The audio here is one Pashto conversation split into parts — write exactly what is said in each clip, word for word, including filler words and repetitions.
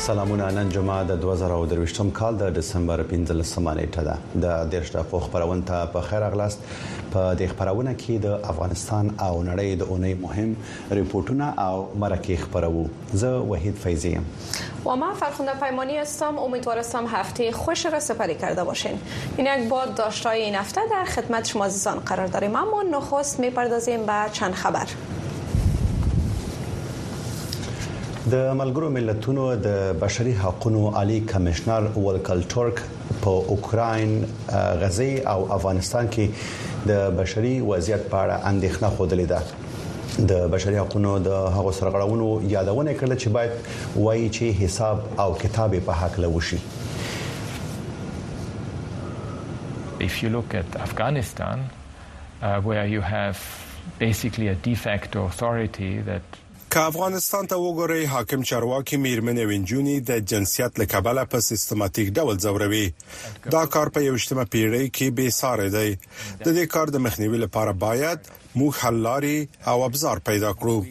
سلامونه. نن جمعه د دوه زره او درویشتم کال د دسمبر پنځلسمه نیټه ده. د دیرش دقیقو خبرونه ته په خیر اغلاست. په دې خبرونه کې د افغانستان او نړۍ د اونۍ مهم ریپورتونه او مرکه خبرو. زه وحید فیضی ام و من فرخنده پیمانی هستم. امیدوارم هفته خوش را سپری کرده باشین. این یک باد داشتای این هفته در خدمت شما عزیزان قرار داریم، اما نخست میپردازیم به چند خبر. د ملګرو ملتونو د بشري حقوقو عالی کمشنر ولکل ټورک په اوکراین، غزه او افغانستان کې د بشري وضعیت په اړه اندېښنه خوده ده. د بشري حقوقو د هغو سرغړونو یادونه کړل چې باید وایي چې حساب او کتاب په حق لوشي. If you look at Afghanistan, uh, where you have basically a de facto authority that که افغانستان ته وګورئ، حاکم چارواکي میرمنې وینجونی د جنسیت لکبله په سیستماتیک ډول ځوروي. دا کار په یوشتمه پیړۍ کې بې ساري دی. د دې کار د مخنیوي لپاره باید موږ حل لارې او ابزار پیدا کړو.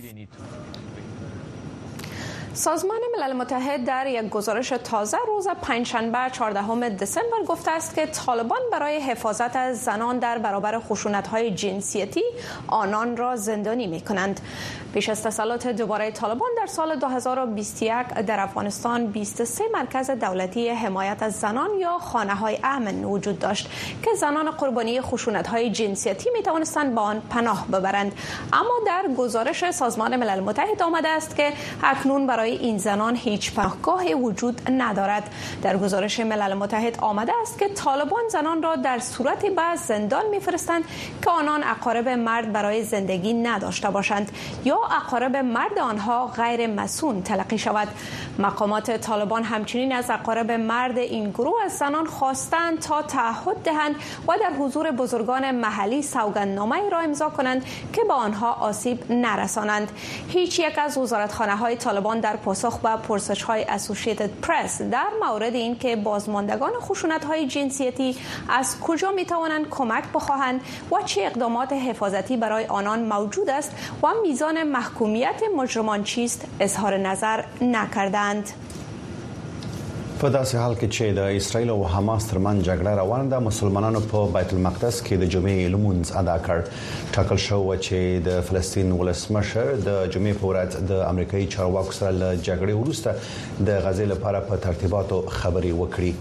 سازمان ملل متحد در یک گزارش تازه روز پنجشنبه چهاردهم دسامبر گفته است که طالبان برای حفاظت از زنان در برابر خشونت‌های جنسیتی آنان را زندانی می‌کنند. پیش از تسلط دوباره طالبان در سال دو هزار و بیست و یک در افغانستان بیست و سه مرکز دولتی حمایت از زنان یا خانه‌های امن وجود داشت که زنان قربانی خشونت‌های جنسیتی می‌توانستند به آن پناه ببرند. اما در گزارش سازمان ملل متحد آمده است که اکنون برای این زنان هیچ پناهگاهی وجود ندارد. در گزارش ملل متحد آمده است که طالبان زنان را در صورتی به زندان می‌فرستند که آنان اقارب مرد برای زندگی نداشته باشند یا اقارب مرد آنها غیر مسئول تلقی شود. مقامات طالبان همچنین از اقارب مرد این گروه از زنان خواستند تا تعهد دهند و در حضور بزرگان محلی سوگندنامه‌ای را امضا کنند که به آنها آسیب نرسانند. هیچ یک از وزارتخانه‌های طالبان در پاسخ به پرسش‌های اسوسییتد پرس در مورد این که بازماندگان خشونت‌های جنسیتی از کجا می‌توانند کمک بخواهند و چه اقدامات حفاظتی برای آنان موجود است و میزان محکومیت مجرمان چیست اظهار نظر نکردند. په داسې حال کې چې د اسرایل او حماس ترمن جګړه روانه ده، مسلمانانو په بیت المقدس کې د جمعې لمونځ ادا کړ. ټاکل شو چې د فلسطین ولسمشر د جمعې په ورځ د امریکایي چارواکو سره له جګړې وروسته د غزې لپاره په ترتیباتو خبرې وکړي.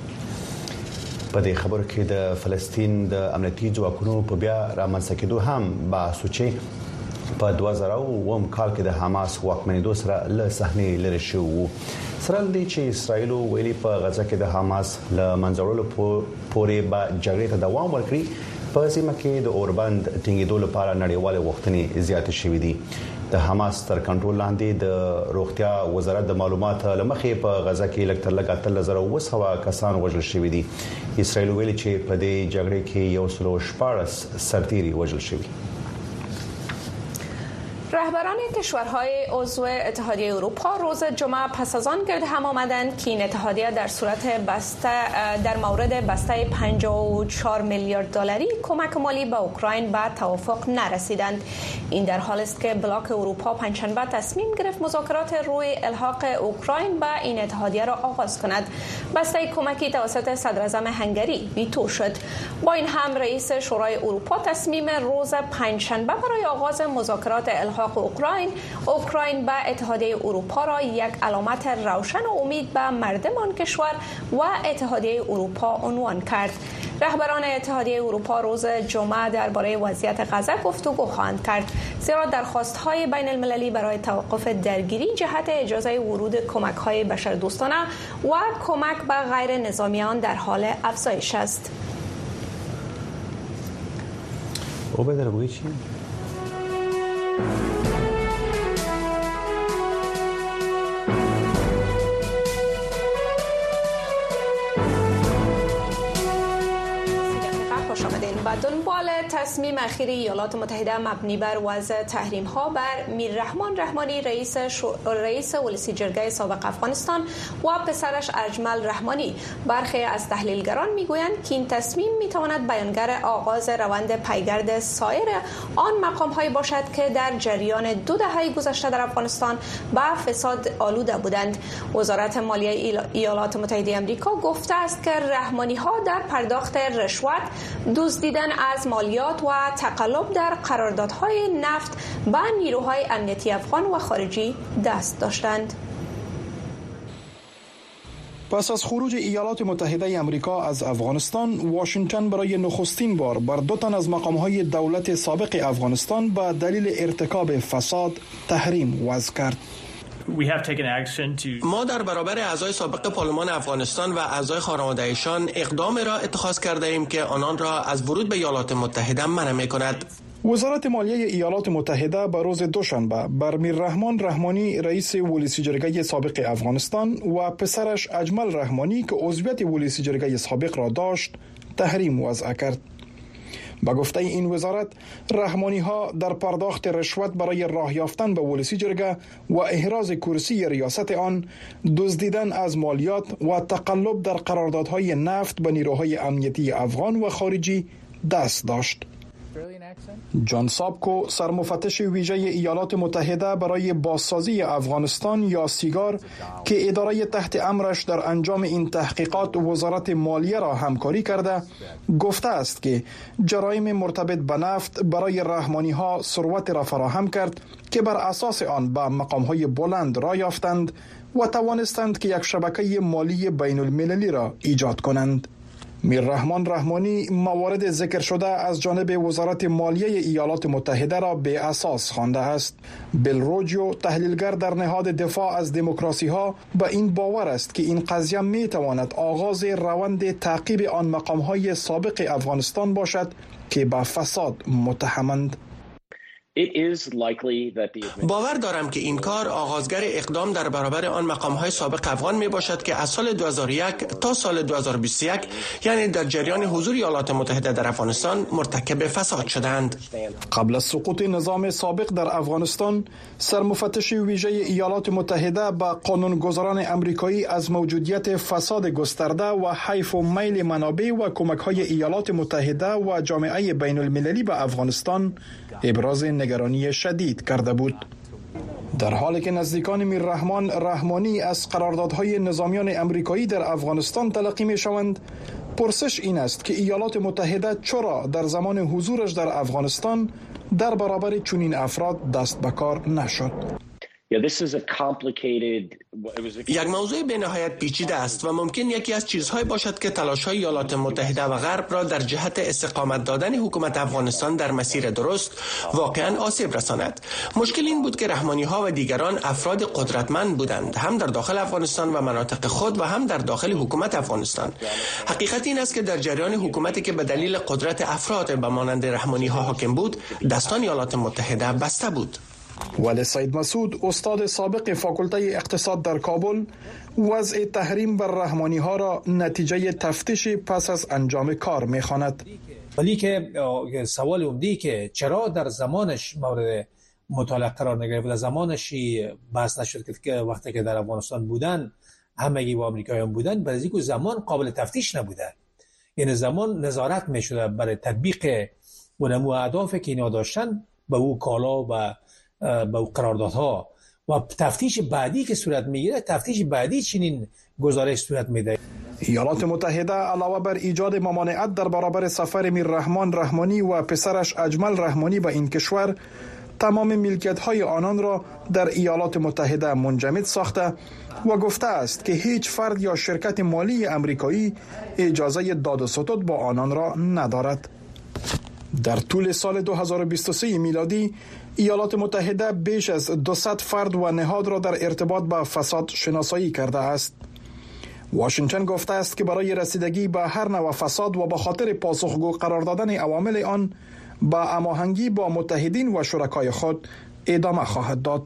په دې خبرو کې د فلسطین د امنیتي ځواکونو په بیا رامنځته کېدو هم بحث وشي. په دوه زره اووم کال کې د حماس واکمنېدو سره له صحنې لرې شو. سره لدی چې اسرایل ویلي په غزه کې د حماس له منځورلو پورې به جګړې ته دوام ورکړي. په سیمه کې د اوربند ټینګېدو لپاره نړیوال غوښتنې زیاتې شوې دي. د حماس تر کنټرول لاندې د روغتیا وزارت د معلوماتو لمخې په غزه کې لږ تر لږه اتلس زره اوه سوه کسان وژل شوي دي. اسرایل ویلي چې په دې جګړې کې یو سل او شپاړس سرتیري وژل شوي. رهبران کشورهای عضو اتحادیه اروپا روز جمعه پس از آن گرد هم آمدند که این اتحادیه در صورت بسته در مورد بسته پنجاه و چهار میلیارد دلاری کمک مالی به اوکراین به توافق نرسیدند. این در حالی است که بلاک اروپا پنجشنبه تصمیم گرفت مذاکرات روی الحاق اوکراین به این اتحادیه را آغاز کند. بسته کمکی توسط صدراعظم هنگری ویتو شد. با این هم رئیس شورای اروپا تصمیم روز پنجشنبه برای آغاز مذاکرات الحاق اوکراین اوکراین به اتحادیه اروپا را یک علامت روشن و امید به مردم آن کشور و اتحادیه اروپا عنوان کرد. رهبران اتحادیه اروپا روز جمعه درباره وضعیت غزه گفتگو خواهند کرد، زیرا درخواست‌های بین المللی برای توقف درگیری جهت اجازه ورود کمک‌های بشردوستانه و کمک به غیر نظامیان در حال افزایش است. او به درباره چی؟ با دنبال تصمیم اخیر ایالات متحده مبنی بر وضع تحریم ها بر میررحمان رحمانی رئیس شو... رئیس ولسی جرگه سابق افغانستان و پسرش اجمل رحمانی، برخی از تحلیلگران میگویند که این تصمیم میتواند بیانگر آغاز روند پیگرد سایر آن مقام های باشد که در جریان دو دهه گذشته در افغانستان به فساد آلوده بودند. وزارت مالیه ایالات متحده آمریکا گفته است که رحمانی ها در پرداخت رشوت، دزدیدن از مالیات و تقلب در قراردادهای نفت به نیروهای امنیتی افغان و خارجی دست داشتند. پس از خروج ایالات متحده آمریکا از افغانستان، واشنگتن برای نخستین بار بر دو تن از مقام‌های دولت سابق افغانستان به دلیل ارتکاب فساد تحریم وضع کرد. ما در برابر اعضای سابق پارلمان افغانستان و اعضای خانواده‌شان اقدام را اتخاذ کرده ایم که آنان را از ورود به ایالات متحده منع می‌کند. وزارت مالیه ایالات متحده به روز دوشنبه بر میررحمان رحمانی رئیس ولسی جرگه سابق افغانستان و پسرش اجمل رحمانی که عضویت ولسی جرگه سابق را داشت تحریم وضع کرد. با گفته این وزارت، رحمانی ها در پرداخت رشوت برای راه یافتن به ولسی جرگه و احراز کرسی ریاست آن، دزدیدن از مالیات و تقلب در قراردادهای نفت به نیروهای امنیتی افغان و خارجی دست داشت. جان سابکو، سرمفتش ویژه ایالات متحده برای بازسازی افغانستان یا سیگار که اداره تحت امرش در انجام این تحقیقات وزارت مالیه را همکاری کرده، گفته است که جرایم مرتبط به نفت برای رحمانی ها ثروت را فراهم کرد که بر اساس آن به مقام های بلند را یافتند و توانستند که یک شبکه مالی بین المللی را ایجاد کنند. میررحمان رحمانی موارد ذکر شده از جانب وزارت مالیه ایالات متحده را به اساس خوانده است. بیل روجیو، تحلیلگر در نهاد دفاع از دموکراسی ها، به این باور است که این قضیه می تواند آغاز روند تعقیب آن مقام های سابق افغانستان باشد که به فساد متهمند. باور دارم که این کار آغازگر اقدام در برابر آن مقام‌های سابق افغان می باشد که از سال دو هزار و یک تا سال دو هزار و بیست و یک، یعنی در جریان حضور ایالات متحده در افغانستان، مرتکب فساد شدند. قبل از سقوط نظام سابق در افغانستان، سرمفتش ویژه ایالات متحده با قانونگذاران امریکایی از موجودیت فساد گسترده و حیف و میل منابع و کمک‌های ایالات متحده و جامعه بین المللی به افغانستان ابراز نگرانی شدید کرده بود. در حالی که نزدیکان میررحمان رحمانی از قراردادهای نظامیان امریکایی در افغانستان تلقی می شوند، پرسش این است که ایالات متحده چرا در زمان حضورش در افغانستان در برابر چنین افراد دست به کار نشد. یک موضوع به نهایت پیچیده است و ممکن یکی از چیزهای باشد که تلاش‌های ایالات متحده و غرب را در جهت استقامت دادن حکومت افغانستان در مسیر درست واقعاً آسیب رساند. مشکل این بود که رحمانی‌ها و دیگران افراد قدرتمند بودند، هم در داخل افغانستان و مناطق خود و هم در داخل حکومت افغانستان. حقیقت این است که در جریان حکومتی که به دلیل قدرت افراد به مانند رحمانی‌ها حاکم بود، دستان ایالات متحده بسته بود. ولی سید مسعود، استاد سابق فاکولته اقتصاد در کابل، وضع تحریم بر رحمانی ها را نتیجه تفتیش پس از انجام کار می‌خواند. ولی که سوال عمده‌ای که چرا در زمانش مورد مطالعه قرار نگرفت، در زمانش بحث نشد که وقتی که در افغانستان بودن همگی با آمریکاییان بودن، برای اینکه زمان قابل تفتیش نبوده، یعنی زمان نظارت می‌شد برای تطبیق اونمو اهدافی که اینا داشتن به او کالا و با قراردادها و تفتیش بعدی که صورت میگیره، تفتیش بعدی چنین گزارش صورت میده. ایالات متحده علاوه بر ایجاد ممانعت در برابر سفر میررحمان رحمانی و پسرش اجمل رحمانی به این کشور، تمام ملکیت‌های آنان را در ایالات متحده منجمد ساخته و گفته است که هیچ فرد یا شرکت مالی امریکایی اجازه داد و ستد با آنان را ندارد. در طول سال دو هزار و بیست و سه میلادی، ایالات متحده بیش از دویست فرد و نهاد را در ارتباط با فساد شناسایی کرده است. واشنگتن گفته است که برای رسیدگی به هر نوع فساد و به خاطر پاسخگو قرار دادن عوامل آن، با هماهنگی با متحدین و شرکای خود ادامه خواهد داد.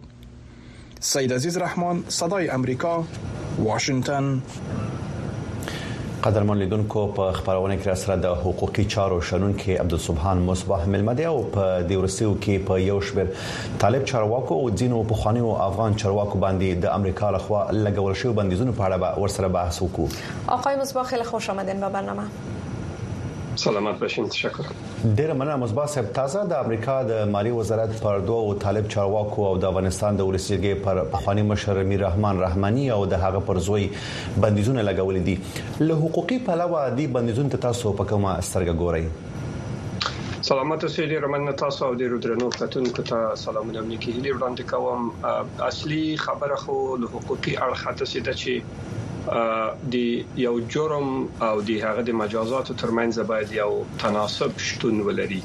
سید عزیز رحمان، صدای امریکا، واشنگتن. قدرمن لیدونکو په خبرونه کې سره د حقوقي چارو شنونکو عبدالسبحان مصباح ملمدي او په دیورسیو کې په یو شبر طالب چارواکو او ځینو په خوانیو افغان چارواکو باندې د امریکا لخوا لګول شوی بندیزونو په اړه ورسره بحث وکړو. آقای مصباح خیلی خوش آمدین به برنامه. سلامت باشین. تشکر. ډیر مننه مصباح صاحب. تازه د امریکا د مالی وزارت پر دوه او طالب چارواکو او د افغانستان د ولسی جرګې پر پخوانی مشر میر رحمان رحماني او د هغه پر زوی بندیزونه لګولې دي. له حقوقي پلوه دي بندیزونه تاسو په کومه سترګه ګورئ؟ سلامت اوسئ. ډیر مننه تاسو او ډیر درنو کتونکو ته سلامونه ملي هلي وړاندې کوم. اصلي خبره خو له حقوقي اړخ ته سیده چې د یو جرم او د هغه د مجازات ترمنځ باید یو تناسب شتون ولري.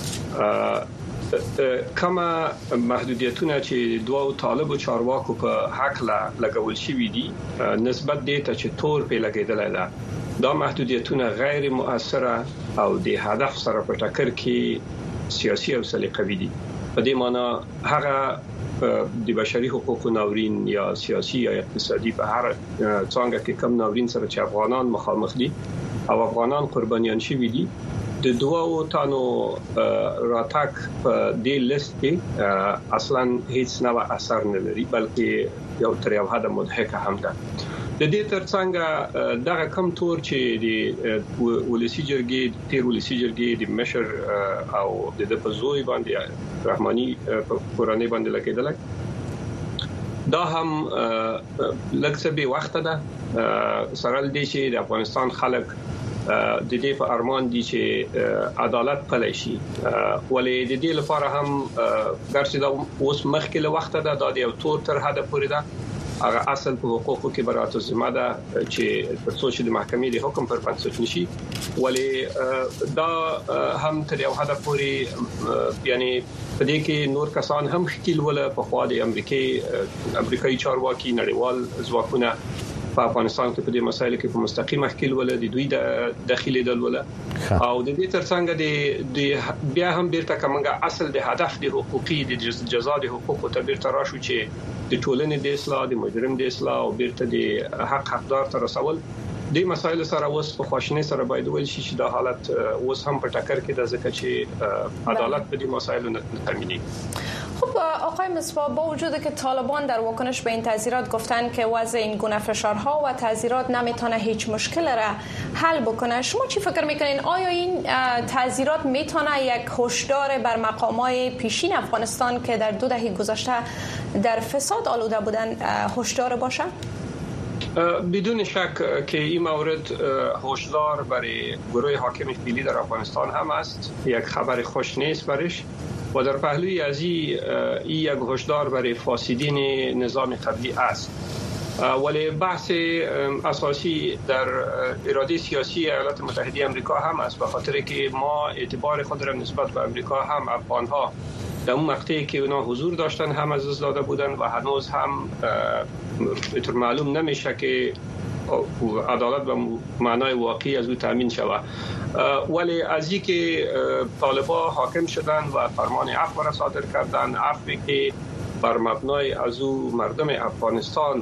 کما محدودیتونه چې دوه طالب او چارواکو په حق لا لګول شوی دي نسبت دې ته چې تور په لګیدل ده، دا محدودیتونه غیر مؤثره او د هدف سره په ټکر کې سیاسي او سلیقوي دي. په دې معنی هغه د بشري حقوقو ناورین یا سیاسي یا اقتصادي په هر څنګه کې کم ناورین سره چې افغانان مخامخ دي او افغانان قربانیان شوي دي، د دوه تانو راتک په دې لیست کې اصلا هیڅ نوع اثر نه لري، بلکې یو تر یو حد مضحکه هم ده. د دې ترڅنګ دغه کم تور چې د ولسی جرګې تیر ولسی جرګې د مشر او د پزوی باندې رحماني په قرآني باندې لګیدل، دا هم لکه به وخت ده سره دي چې د افغانستان خلک د دې په ارمان دي چې عدالت پلی شي، ولې د دې لپاره هم ګرځي دا اوس مخکې له وخت ده دا د یو تور تر حد پورې ده. هغه اصل په حقوقو کې برات الذمه ده چې په څو چې د محکمې د حکم پر بنسټ نشي، ولې دا هم تر یو حد پورې یعنی په دې کې نور کسان هم خپل ولا په خوا د امریکای امریکایي چارواکي نړیوال ځواکونه په افغانستان کې په دې مسایلو کې په مستقیم خپل ولا د دوی د داخلي دل ولا او د دې ترڅنګ د بیا هم بیرته کومه اصل د هدف د حقوقي د جزا د حقوقو ته بیرته راشو چې د ټولنې د اصلاح د مجرم د اصلاح او بیرته د حق حقدار تر رسول د مسایل سره اوس په خواشنۍ سره باید ویل شي چې دا حالت اوس هم په ټکر کې د ځکه چې عدالت په دې مسایلو نه تامینېږي. خب آقای مصباح، با وجود که طالبان در واکنش به این تعزیرات گفتن که وضع این گونه فشارها و تعزیرات نمیتونه هیچ مشکل را حل بکنه، شما چی فکر میکنین؟ آیا این تعزیرات میتونه یک هشدار بر مقامات پیشین افغانستان که در دو دهه گذشته در فساد آلوده بودن هشدار باشه؟ بدون شک که این مورد هشدار برای گروه حاکم فعلی در افغانستان هم است، یک خبر خوش نیست برش و در پهلوی از این یک هشدار برای فاسدین نظام قبلی است. ولی بحث اساسی در اراده سیاسی ایالات متحده آمریکا هم است، به خاطر که ما اعتبار خود را نسبت به آمریکا هم افغان‌ها در اون مقطعی که اونا حضور داشتن هم از دست داده بودن و هنوز هم به طور معلوم نمیشه که عدالت به معنای واقعی از او تامین شود. ولی از این که طالبان حاکم شدن و فرمان عفو را صادر کردن، عفوی که بر مبنای از او مردم افغانستان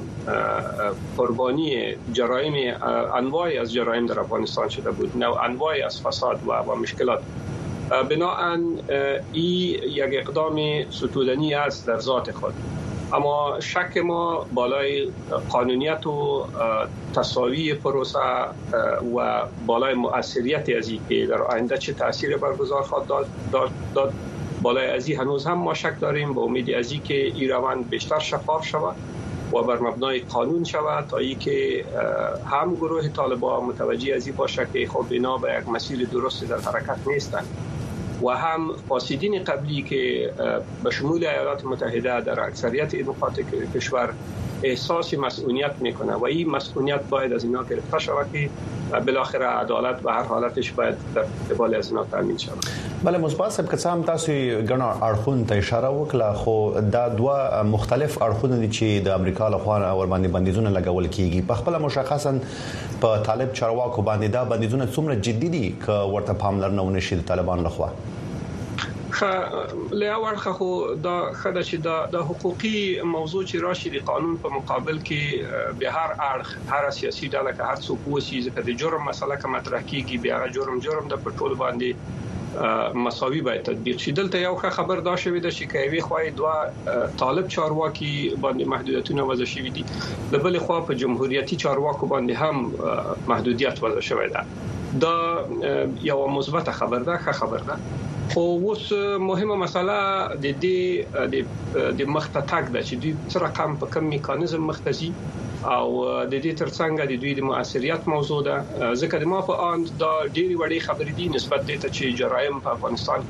قربانی جرایم انواعی از جرایم در افغانستان شده بود، نوع انواعی از فساد و, و مشکلات. بناهن این یک اقدام ستودنی است در ذات خود، اما شک ما بالای قانونیت و تساوی پروسه و بالای مؤثریت از این که در آینده چه تأثیر برگزار خواهد داد, داد, داد بالای از این هنوز هم ما شک داریم، با امید از این که این روند بیشتر شفاف شود و بر مبنای قانون شود تا ای که هم گروه طالبان متوجه از این باشه که خب اینا به یک مسیر درست در حرکت نیستند و هم فاسدین قبلی که به شمول ایالات متحده در اکثریت نقاط کشور احساس مسئولیت میکنه و این مسئولیت باید از اینا گرفته شود که بالاخره عدالت به هر حالتش باید در قبال از اینا تامین شود. بله مصباح صاحب، که څه تاسو ګڼ اړخونو ته اشاره وکړه، خو دا دوه مختلف اړخونه دي چې د امریکا لخوا ور باندې بندیزونه لګول کیږي. په خپل مشخصا په طالب چارواکو باندې دا بندیزونه څومره جدي دي که ورته پاملرنه ونشي د طالبان لخوا؟ له اورخه خو دا خدای چې دا د حقوقي موضوع چې راشي د قانون په مقابل کې به هر اړخ هر سیاسي ډله که هر څوک وسی ځکه د جرم مسله کوم مطرح کیږي بیا جرم جرم د پټول باندې مساوي باید تطبیق شي. دلته یو خبر دا شوی د شکایوي خوای دوا طالب چارواکي باندې محدودیتونه وضع شوی دي، د بل خوا په جمهوریتي چارواکو باندې هم محدودیت وضع شوی ده. دا یو مثبت خبر ده، ښه خبر ده. خو اوس مهمه مسله د دې د مخته تک ده چې دوی څه رقم په کوم میکانیزم مختزي او د دې ترڅنګ د دوی د مؤثریت موضوع ده. ځکه د ما په اند دا ډېری وړي خبرې دي نسبت دې ته چې جرایم په افغانستان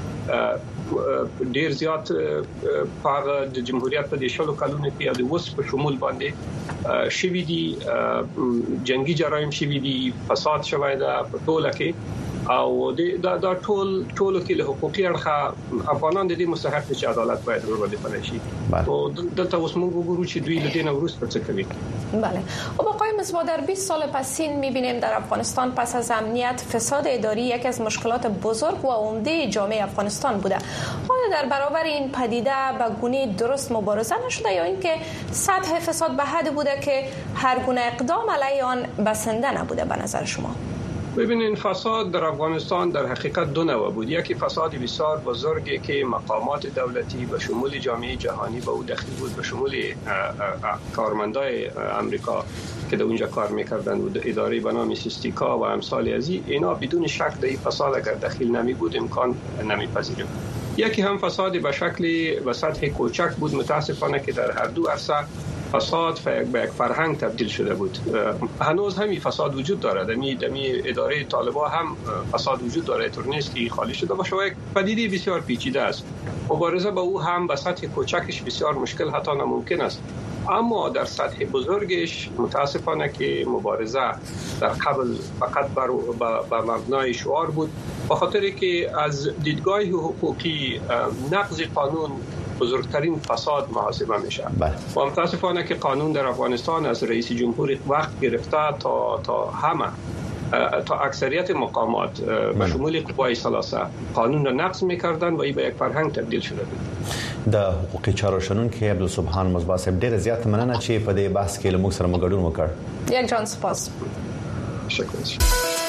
کې ډېر زیات په د جمهوریت په د شلو کلونو کې د وس په شمول باندې شوي دي، جنگي جرایم شوي دي، فساد شوی ده په ټوله کې او دا دا ټول ټول کې له حقوقي اړخه افغانان د دې مستحق چې عدالت باید ورته پلی شي. او دلته اوس موږ وګورو چې دوی له دې نه وروسته څه کوي. بله. و آقای مصباح در بیست سال پسین می‌بینیم در افغانستان پس از امنیت فساد اداری یکی از مشکلات بزرگ و عمده جامعه افغانستان بوده. آیا در برابر این پدیده به گونه درست مبارزه نشده یا اینکه سطح فساد به حدی بوده که هر گونه اقدام علیه آن بسنده نبوده به نظر شما؟ ببینین فساد در افغانستان در حقیقت دو نوع بود. یکی فساد بسیار بزرگی که مقامات دولتی به شمول جامعه جهانی به او دخیل بود، به شمول کارمندای امریکا که در اونجا کار میکردند و اداره به نام سیستیکا و امثال از اینا بدون شک در این فساد اگر دخیل نمی بود امکان نمیپذیریم. یکی هم فساد به شکل و سطح کوچک بود، متاسفانه که در هر دو عرصه فساد به یک فرهنگ تبدیل شده بود. هنوز همین فساد وجود داره، دمی دمی اداره طالبان هم فساد وجود داره، طور نیست که خالی شده باشه و یک پدیده بسیار پیچیده است. مبارزه با او هم به سطح کوچکش بسیار مشکل حتی ناممکن است، اما در سطح بزرگش متاسفانه که مبارزه در قبل فقط بر به مبنای شعار بود، به خاطر که از دیدگاه حقوقی نقض قانون بزرگترین فساد محاسبه میشه. و متاسفانه که قانون در افغانستان از رئیس جمهور وقت گرفته تا تا همه تا اکثریت مقامات به شمول قوای ثلاثه قانون را نقض میکردن و این به یک فرهنگ تبدیل شده بود. د حقوقي چارو شنونکي عبدالسبحان مصباح صاحب ډېر زیات مننه چې په دې بحث کې له موږ سره مګډون وکړ. یک جان سپاس. شکر.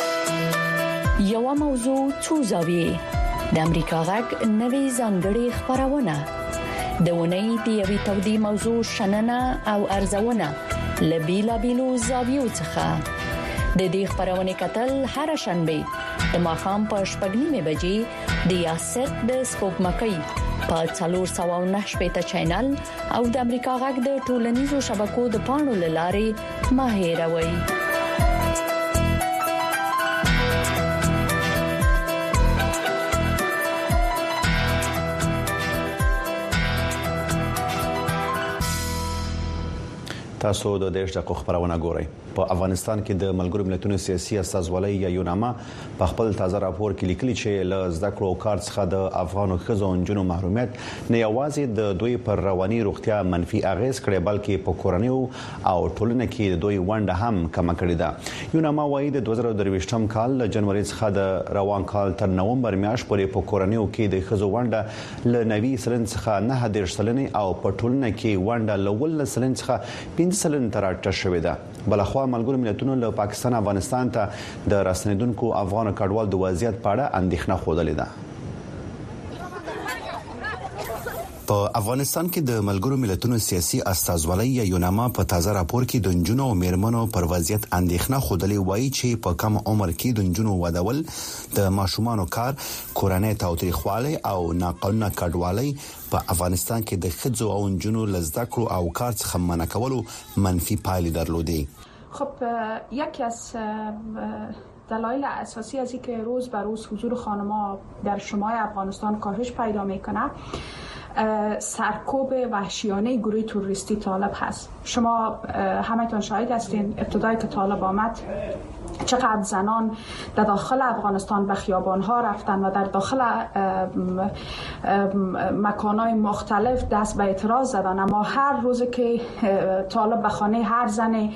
یو موضوع څو زاویې د امریکا غږ نوې ځانګړې خبرونه د ونې د یوې تودې موضوع شننه او ارزونه لبیلا بیلو زاویو څخه د دې خبرونه کتل هر شنبه د ماښام په شپږ نیمه بجې د یاست د سپوږمکۍ په څلور سوه نهه شپږ چینل او د امریکا غږ د ټولنیزو شبکو د پاڼو لارې ماهیروي. تاسو د دیش د خبرونه ګورئ. په افغانستان کې د ملګرو ملتونو سیاسي استازولۍ یا یوناما په خپل تازه راپور کې لیکلي چې له زده کړو کار څخه د افغانو ښځو او نجونو محرومیت نه یوازې د دوی پر رواني روغتیا منفي اغیز کړي بلکې په کورنۍ او ټولنه کې د دوی ونډه هم کم کړې ده. یوناما وايي د دوه زره درویشتم کال له جنوري څخه د روان کال تر نومبر میاشتې پورې په کورنۍ کې د ښځو ونډه له نوي سلن څخه نه دېرش سلنې او په ټولنه کې ونډه له ول سلن څخه پنځه سلن تر راټیټه شوې ده. بلخوا ملګرو ملتونو له پاکستان افغانستان ته د راستنیدونکو افغان کډوال د وضعیت په اړه اندېښنه خوده ده. په افغانستان کې د ملګرو ملتونو سیاسي استازولۍ یا یوناما په تازه راپور کې د نجونو او میرمنو پر وضعیت اندېښنه خوده وایي چې په کم عمر کې د نجونو ودول د ماشومانو کار، کورنۍ تاوتریخوالی او ناقانونه کډوالۍ په افغانستان کې د ښځو او نجونو لزده کړو او کار څخه منع کولو منفي پایلې درلودې. خب یکی از دلایل اساسی از اینکه روز به روز حضور خانم‌ها در شمال افغانستان کاهش پیدا میکنه سرکوب وحشیانه گروه توریستی طالب هست. شما همتون شاهد هستین ابتدایی که طالب آمد چقدر زنان در داخل افغانستان به خیابان‌ها رفتن و در داخل مکان‌های مختلف دست به اعتراض زدن، اما هر روز که طالب به خانه هر زن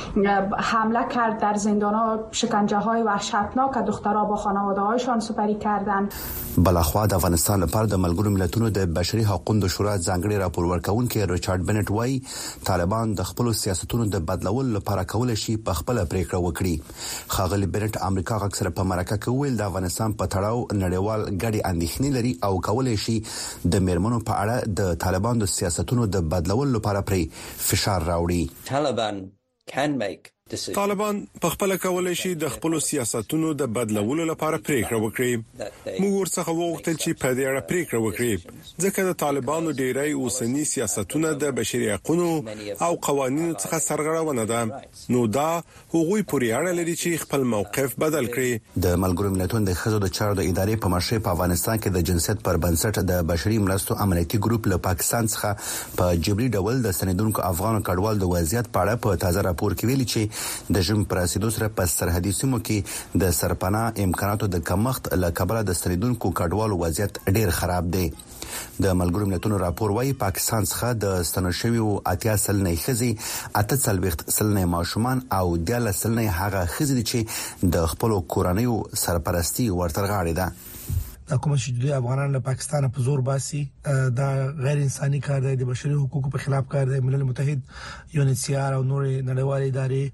حمله کرد در زندان‌ها شکنجه‌های وحشتناک دخترها با خانواده‌هایشان سپری کردند. بلخوا د افغانستان لپاره د ملګرو ملتونو د بشري حقوقو شورا ځانګړي راپور ورکونکي ریچارډ بنټ وايي طالبان د خپل سیاستونو د بدلولو لپاره کولای شي په خپل پریکړه وکړي. خاغلی بنټ امریکا اکثر په مرکه کې ویل د افغانستان په تړاو نړیوال ګډي اندېښنې لري او کولای شي د میرمنو په اړه د طالبان د سیاستونو د بدلولو لپاره پرې فشار راوړي. طالبان can make طالبان په خپل کولای شي د خپل سیاستونو د بدلولو لپاره پریکړه وکړي. موږ ورڅخه وغوښتل چې په دې اړه پریکړه وکړي ځکه د طالبانو ډیری اوسنی سیاستونه د بشري حقوقو او قوانینو څخه سرغړونه ده، نو دا هغوی پورې اړه لري چې خپل موقف بدل کړي. د ملګرو ملتونو د خزو د چارو د ادارې په مشرۍ په افغانستان کې د جنسیت پر بنسټ د بشري مرستو امنیتي ګروپ له پاکستان څخه په جبري ډول د سندونکو افغان کډوال د وضعیت په اړه په تازه راپور کې ویلي چې د ژوند پر رسیدو سره په سرحدي سیمو کې د سرپناه امکاناتو د کمښت له کبله د سندونکو کډوالو وضعیت ډیر خراب دی. د ملګرو ملتونو راپور وايي پاکستان څخه د ستنشویو اتیا سلنې خزي اته څلويخت سلنې ماشومان او د سلنې هغه خزي چې د خپل کورنیو سرپرستی ورترغاړي ده. د کوم چې د افغانانو له پاکستان په زور باسي دا غیر انساني کار دی، د بشري حقوقو په خلاف کار دی. ملل متحد، یو ان ایچ سی آر او نور نړیوال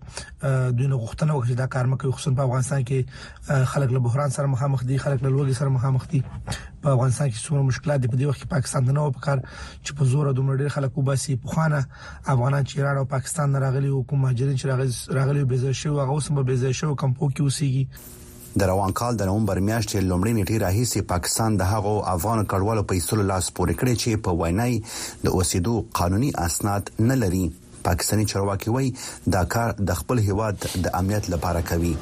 ادارې دوی نه غوښتنه وکړي دا کار مکه خصوصا په افغانستان کې خلک له بحران سره مخامخ دي، خلک له لوږې سره مخامخ دي. په افغانستان کې څومره مشکلات دي په دې وخت کې پاکستان ته نو په کار چې په زور دومره ډېر خلک وباسي. په خوانه افغانان چې راړو پاکستان نه راغلي او کوم مهاجرین چې راغلي بيځای شو هغه اوس هم بيځای شو کمپو کې اوسېږي. د روان کال د نومبر میاشتې لومړۍ نیټې راهیسې پاکستان د هغو افغان کډوالو په ایستلو لاس پورې کړی چې په وینای د اوسېدو قانوني اسناد نه لري. پاکستاني چارواکي وایي دا کار د خپل هیواد د امنیت لپاره کوي.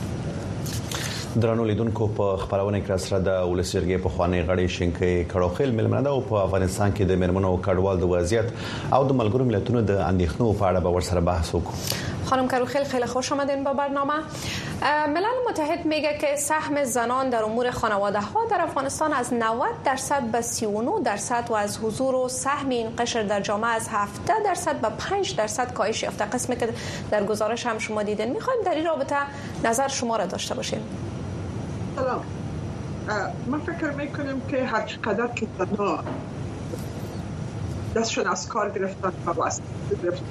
درنو لیدونکو په خبرونه کې سره د ولسی جرګې په خوانی غړي شینکې کړوخیل ملمنه او په افغانستان کې د مرمنو کډوال د وضعیت او د ملګرو ملتونو د اندېښنو په اړه به ورسره بحث وکړو. خانم کروخیل خیلی خوش آمدین به برنامه. ملل متحد میگه که سهم زنان در امور خانواده ها در افغانستان از نود درصد به سی و نه درصد و از حضور و سهم این قشر در جامعه از هفده درصد به پنج درصد کاهش یافته. قسمی که در گزارش هم شما دیدین، میخوایم در این رابطه نظر شما را داشته باشیم. سلام. من فکر میکنم که هر چقدر که زنها دستشون از کار گرفتن و واسطه گرفتن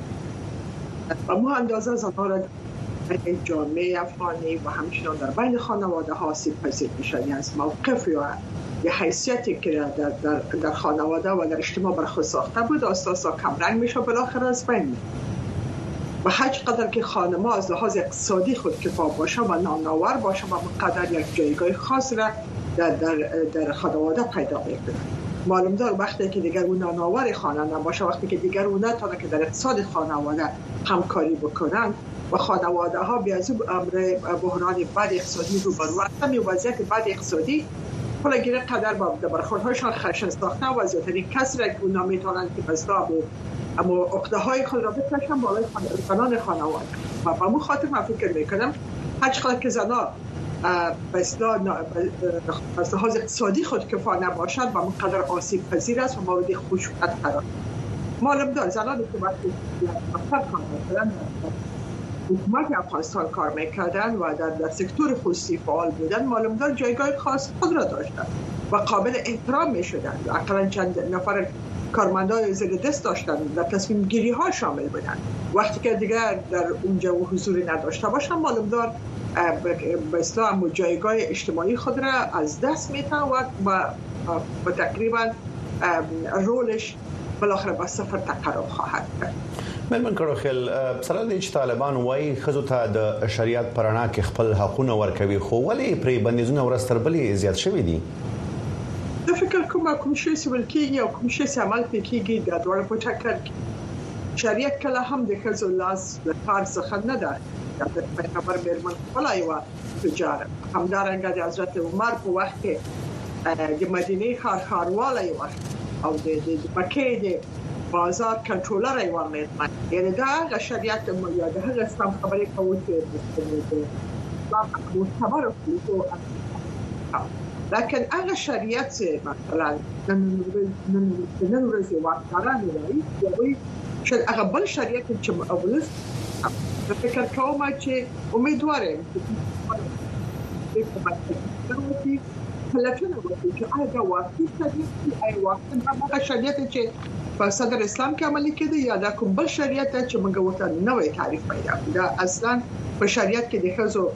و مو اندازه زنها را در جامعه افغانی و همچنان در بین خانواده ها آسیب پذیر میشن، یعنی از موقف یا یه حیثیتی که در, در, در خانواده و در اجتماع بر خود ساخته بود اساسا کمرنگ میشه، بالاخره از بین میره. و هر قدر که خانم‌ها از لحاظ اقتصادی خودکفا باشه و نانآور باشه و مقدر یک جایگاه خاص را در, در, در خانواده پیدا میکنه. معلوم دار وقتی که دیگر اون نانآور خانه نباشه، وقتی که دیگر اون نتونه که در اقتصاد خانواده همکاری بکنن و خانواده ها بیازو امر بحران بد اقتصادی رو برو همین وضعیت بد اقتصادی حالا گیره قدر با برخوردهایشان خشن ساخته و زیادترین کسی را که اونا میتونن که بزراب اما عقده های خود را بکشن بالای زنان خانواده. و با مو خاطر من فکر میکنم هر چقدر که زنان به اصطلاح از لحاظ اقتصادی خود کفا نباشد و مقدر آسیب پذیر است و مورد خشونت قرار. معلوم دار زنانی که وقتی کار حکومت افغانستان کار میکردن و در, در سکتور خصوصی فعال بودن، معلوم دار جایگاه خاص خود را داشتن و قابل احترام میشدن. اقلا چند نفر کارمندای زیر دست داشتن در تصمیم گیری ها شامل بودن. وقتی که دیگر در اونجا و حضوری نداشته باشن، معلوم دار به اصطلاح جایگاه اجتماعی خود را از دست میتن و و تقریبا رولش بالاخره به صفر تقرب خواهد کرد. ملمن کروخیل سره د طالبان وایي خزو ته د شریعت پرانا کې خپل حقونه ورکوي، خو ولې پرې بندیزونه ورستربلې زیات شوي دي؟ د فکر کومه کوم شی سیول کېږي او کوم شی عمل کېږي د دوړ په ټکر کې شریعت کله هم د خزو لاس له کار څخه نه ده. د پیغمبر بیرمن خلای و تجارت همدارنګه د حضرت عمر په وخت کې د مدینه ښار ښاروالۍ و او د مکې د بازار کنټرولر ای ورمه یعنی دا هغه شریعت یا د هغه سم خبرې کوي چې معتبر او لكن هغه شریعت مثلا نن ورځ واکداران لري یوه چې هغه بل شریعت چې اولس فکر کوم چې امیدوارم چې په پاتې فلسفه وایي چې هغه واقعي شریعت ای واقعي هغه شریعت چې په صدر اسلام کې عملي کېده یا دا کوم بل شریعت چې موږ وته نوې تعریف پیدا دا اصلا په شریعت کې د خزو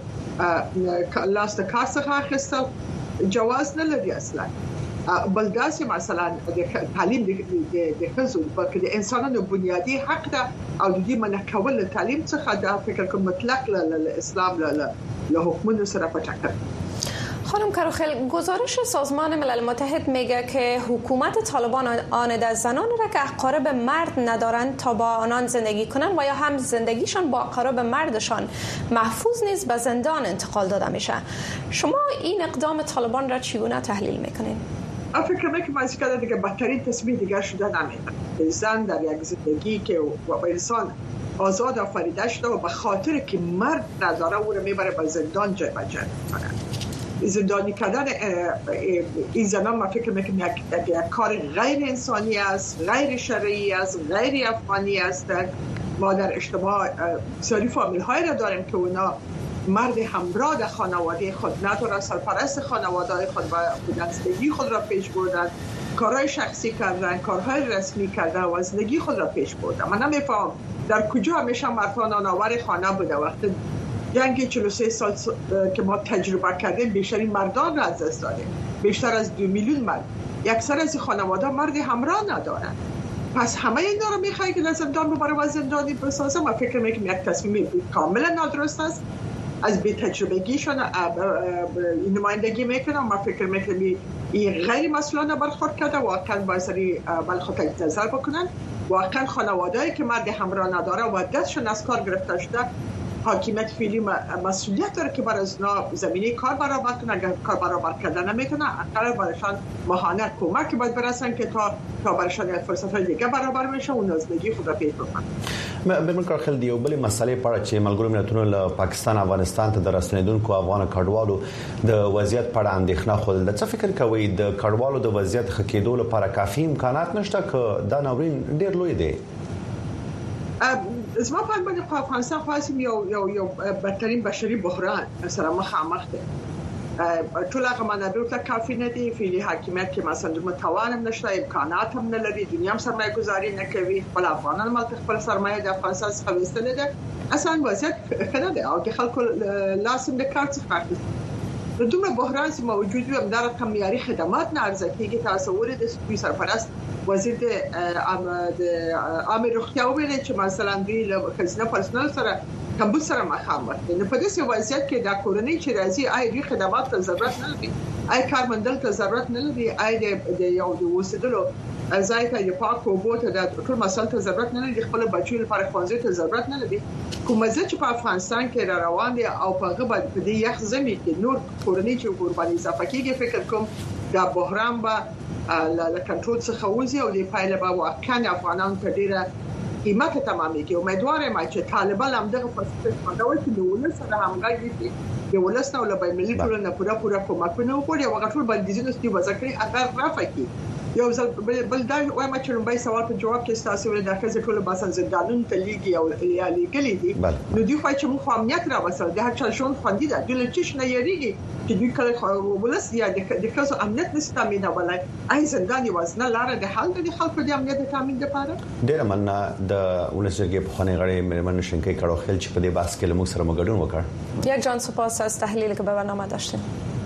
لاس د کار څخه اخیستل جواز نه لري اصلا بلداسي مثلا د تعلیم د خزو بلکې د انسانانو بنیادی حق ده او د دې منکول تعلیم څخه د فکر کوم مطلق له اسلام له حکومت سره پټکړ. خانم کاروخیل، گزارش سازمان ملل متحد میگه که حکومت طالبان آنده زنان را که اقارب مرد ندارند تا با آنان زندگی کنند و یا هم زندگیشان با اقارب مردشان محفوظ نیست به زندان انتقال داده میشه. شما این اقدام طالبان را چگونه تحلیل میکنین؟ فکر میکنم از که دیگه بدترین تصمیم دیگه شده نمیده. زن در یک زندگی که و انسان آزاد آفریده شده و به خاطر که مرد نداره او رو میبره به زندان جای بجای میکنه. زندانی کردن این زنان ما فکر میکنم یک, یک کار غیر انسانی است، غیر شرعی است، غیر افغانی است. ما در اجتماع سری فامیل های را داریم که اونا مرد همراه در خانواده خود ندارن، سرپرست خانواده خود و زندگی خود را پیش بردن، کارهای شخصی کردن، کارهای رسمی کردن و زندگی خود را پیش بردن. من نمیفهم در کجا همیشه مردان آناور خانه بوده وقتی جنگ چهل و سه سال که ما تجربه کردیم بیشترین مردان را از دست دادیم، بیشتر از دو میلیون مرد. اکثر از خانواده مرد همراه ندارن. پس همه اینا رو میخوای که زندان ببره و زندانی بسازه. من فکر میکنم یک تصمیم کاملا نادرست است. از بی تجربگیشون نمایندگی میکنم. من فکر میکنم این غیر مسئولانه برخورد کرده. واقعا باید سری بالخود نظر بکنن. واقعا خانواده‌ای که مرد همراه نداره و دستشون از کار گرفته شده، حاکمیت فعلی مسئولیت داره که برای ازنا زمینه کار برابر کنه. اگر کار برابر کردن نمیتونه اقل برایشان ماهانه کمک باید برسن که تا تا برایشان فرصت‌های دیگه برابر بشه و زندگی خود را پیش ببرن. بلمن کارخل دی یو بلې مسلې په اړه چې ملګرو ملتونو له پاکستان افغانستان ته درستنیدونکو افغان کډوالو د وضعیت په اړه اندېښنه خوده. څه فکر کوي د کډوالو د وضعیت ښه کېدو لپاره کافي امکانات نشته که دا ناورین ډېر لوی دی؟ زما په اند باندې افغانستان خاصم یو یو یو بدترین بشري بحران سره مخامخ دی. ټول هغه منابع ته کافي نه دي. فعلی حاکمیت کې مثلا متوان هم نشته، امکانات هم نه لري، دنیا هم سرمایه گذاری نه کوي. خپل افغانان مال خپل سرمایه د افغانستان څخه وستل دي. اصلا وضعیت خنه ده او د خلکو لازم د کار څخه اخیستل. د دومره بحران چې موجود وي هم دا رقم معیاري خدمات نه ارزښت کېږي. تاسو ولې د سپي سرپرست وزیر د عامه روغتیا ویل چې مثلا دوی له خزینه پرسنل سره کمبود سره مخامخ دي. نو په دې وضعیت کې د کورنۍ چې راځي آی دوی خدمات ته ضرورت نه لري، آی کارمندل ته ضرورت نه لري، آی د یو د وسیدلو ځای ته د پاک او بوته د ټول مسل ته ضرورت نه لري، خپل بچو لپاره ښوونځي ته ضرورت نه لري. کوم ځکه چې په افغانستان کې را روان دي او په غبا په دې یخ زمي کې نور کورنۍ چې قرباني اضافه کیږي، فکر کوم دا بحران به له کنټرول څخه وځي او د پایله به واقعا افغانان ته ډیره قیمت تمامېږي. امیدوارم چې طالبان هم دغه فرصت استفاده وکړي، نو ولس سره همغږي دي، د ولس نه ولې ملي ټولنه پوره پوره کومکونه وکړي او هغه ټول بندیزونه ستې وځکري اثر رافقي. یو ځل بل دا وایم چې لومبای سوال په جواب کې تاسو ولې د خزې ټول باسن زندانون ته لیږي او یا لیږلي دي. نو دوی خو چې موږ امنیت را وسل د هر چا شون خوندي ده. دوی له چش نه یریږي چې دوی کله ولس یا د خزو امنیت نشي تامینه ولای ای زندان وزنه لاره د حل د خلکو د امنیت تامین لپاره. ډیر مننه د ولسجرګې په خانه غړي مېرمن شنکې کاروخیل چې په دې بحث کې له موږ سره مګډون وکړ. یک جان سپاس از تحلیلی که به برنامه داشتیم.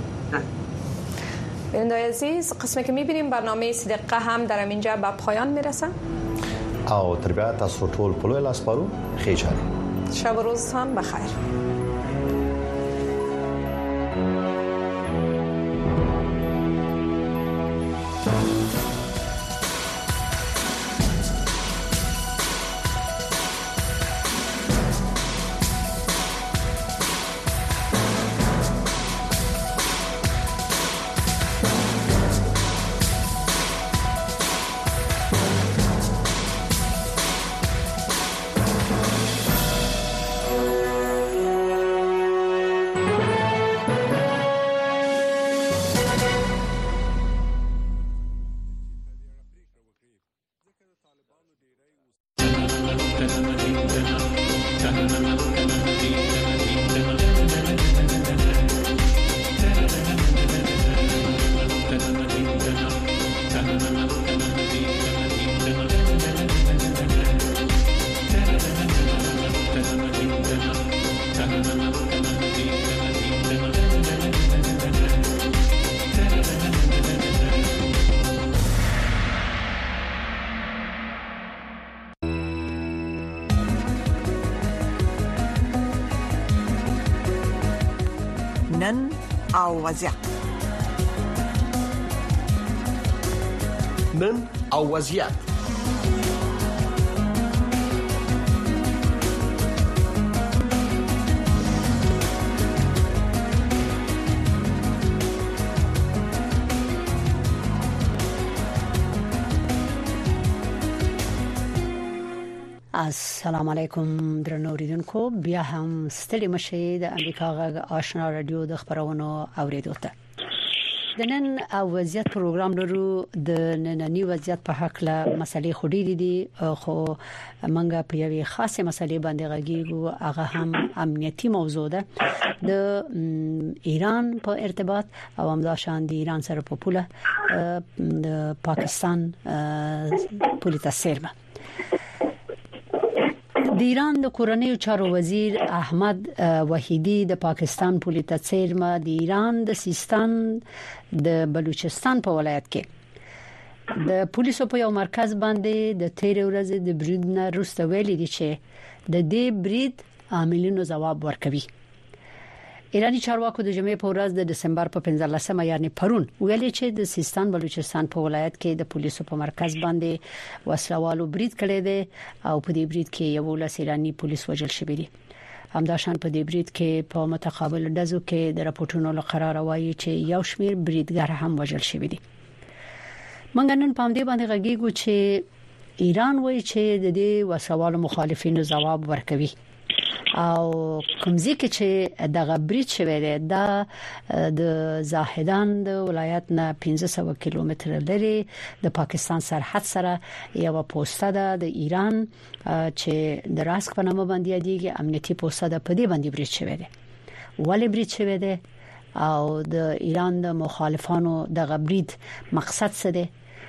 بینندگان عزیز، قسمی که می‌بینیم برنامه صدقه هم در اینجا به پایان میرسه. او تربیت تاسو ټول په لوی لاس پارو خیچاره. شب و روز هم بخیر. نن او وضعیت نن او وضعیت السلام علیکم درنو اوریدونکو بیا هم ستړي مشه د امریکا غږ آشنا رادیو د خبرونو اوریدو ته د نن او وضعیت پروګرام لرو د نننی وضعیت په حق له مسلې خوري دي خو منګه په یوې خاصه مسلې باندې غږیږو هغه هم امنیتي موضوع ده د ایران په ارتباط او همداشان د ایران سره په پوله د پاکستان پولیټا سرمه د ایران د کورنیو چارو وزیر احمد وحیدی د پاکستان پولیټا سرمه د ایران د سیستان د بلوچستان په ولایت کې د پولیسو په یو مرکز باندې د تیر ورځې د برید نه وروسته ویلي دي چې د دې برید عاملینو ځواب ورکوي. ایرانی چارواکو د جمعې په ورځ د دسمبر په پنځلسمه یعنی پرون ویلي چې د سیستان بلوچستان په ولایت کې د پولیسو په مرکز باندې وسلوالو برید کړی دی او په دې برید کې یو لس ایرانی پولیس وژل شوی دي. همداشان په دې برید کې په متقابل ډزو کې د راپورټونو له قرار وایي چې یو شمیر بریدګر هم وژل شوی دي. موږ نن په دې باندې غږیږو چې ایران وایي چې د دې وسلوالو مخالفینو ځواب ورکوي او کومځي کې چې دغه برید شوی دی دا د زاهدان د ولایت نه پنځه سوه کیلومتر لري د پاکستان سرحد سره یو پوسټه ده د ایران چې د راسک په نامه باندې یادېږي امنیتي پوسټه ده په دې باندې برید شوی دی. ولې برید شوی دی او د ایران د مخالفانو دغه برید مقصد څه دی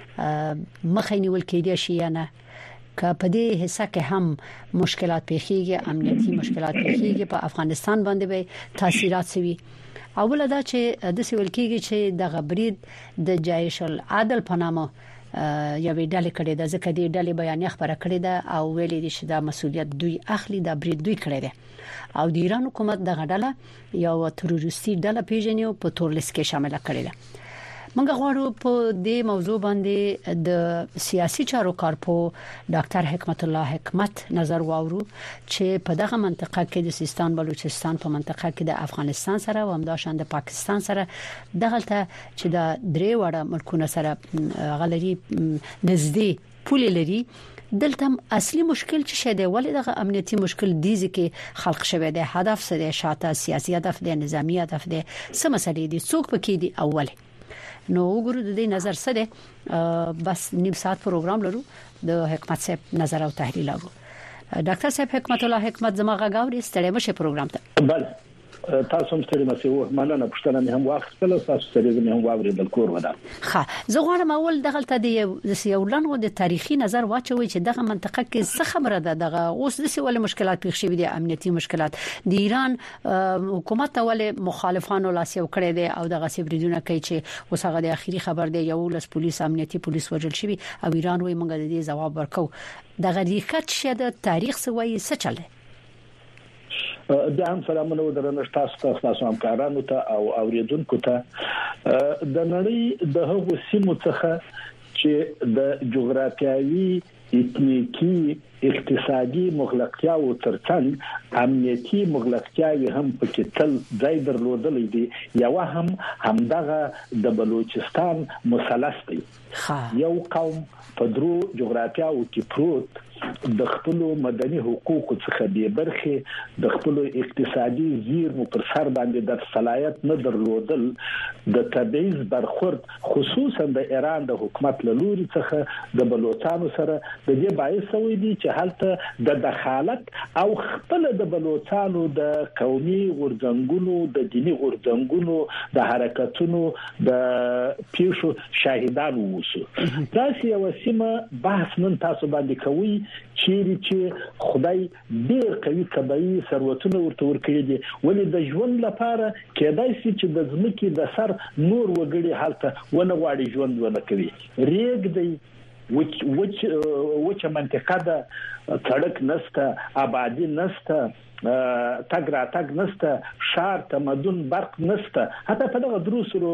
مخې نیول کېدای شي یا نه که په دې حصہ کې هم مشکلات پیښیږي امنیتي مشکلات پیښیږي په افغانستان باندې به تاثیرات سوي. اوله دا چې د سیول کېږي چې د غبرید د جایش العدل په نامه یوې ډلې کړې ده ځکه دې ډلې بیان خبره کړې ده او ویلي دي چې دا مسولیت دوی اخلي دا برید دوی کړی دی او د ایران حکومت دغه ډله یو تروریستي ډله پیژني او په تور لیست کې شامل کړی ده. موږ غواړو په دې موضوع باندې د سیاسي چارو کارپو ډاکټر حکمت الله حکمت نظر واورو چې په دغه منطقه کې د سیستان بلوچستان په منطقه کې د افغانستان سره او همداشان د پاکستان سره دغه ته چې د درې وړه ملکونو سره غلري نږدې پولې لري دلته اصلي مشکل چې شه دی ولې دغه امنیتي مشکل دی چې خلق شوی دی هدف څه دی شاته سیاسي هدف دی نظامی هدف دی څه مسلې دي څوک پکې دي اول نو وګورو د دې نظر سره بس نیم ساعت پروګرام لرو د حکمت صاحب نظر او تحلیل لرو. ډاکټر صاحب حکمت الله حکمت زما غاوري ستړي مشه پروګرام ته بله تاسو هم ستړي مشه و مننه پښتنه مې هم واخیستل تاسو ستړي مې هم واوري د کور ودا ښه زه غواړم اول دغه ته د سیولانو د تاریخي نظر واچوي چې دغه منطقه کې څه خبره ده دغه اوس د سیول مشکلات پیښ شوي دي امنیتي مشکلات د ایران حکومت ول مخالفانو لاسیو کړی دي او دغه سیبریدونه کوي چې اوس هغه د اخیری خبر دی یو لس پولیس امنیتي پولیس وژل شوی او ایران وایي موږ د دې جواب ورکو دغه ریښت شه د تاریخ سوي څه چله د هم سلامونه درنه تاسو تاسو همکارانو ته او اوریدونکو ته د نړۍ د هغو سیمو څخه چې د جغرافیایي اتنیکی اقتصادي مغلقتیا او ترڅنګ امنیتي مغلقتیاوي هم پکې تل ځای درلودلې دي یو هم همدغه د بلوچستان مثلث دی یو قوم په درو جغرافیاو کې پروت د خپل مدني حقوقو څخه به برخه د خپل اقتصادي زیرمو پر سر باندې د صلاحیت نه درلودل د تبعیض برخورد خصوصا د ایران د حکومت له لوري څخه د بلوچستان سره د دې باعث وي دي چې هلته د دخالت او خپل د بلوچستانو د قومي غورځنګونو د دینی غورځنګونو د حرکتونو د پیښو شاهدان ووسو. دا یو سیمه بحث نن تاسو باندې کوي چیرې چې خدای ډېر قوي کبایي ثروتونه ورته ورکړي دي ولې د ژوند لپاره کېدای شي چې د ځمکې د سر نور وګړي حالت ونه غواړي ژوند ونه کوي ریګ دی وچ وچ وچ منطقه ده سړک نشته آبادی نشته تګ را تګ نشته شهر تمدن برق نشته حتی په دغه دروسرو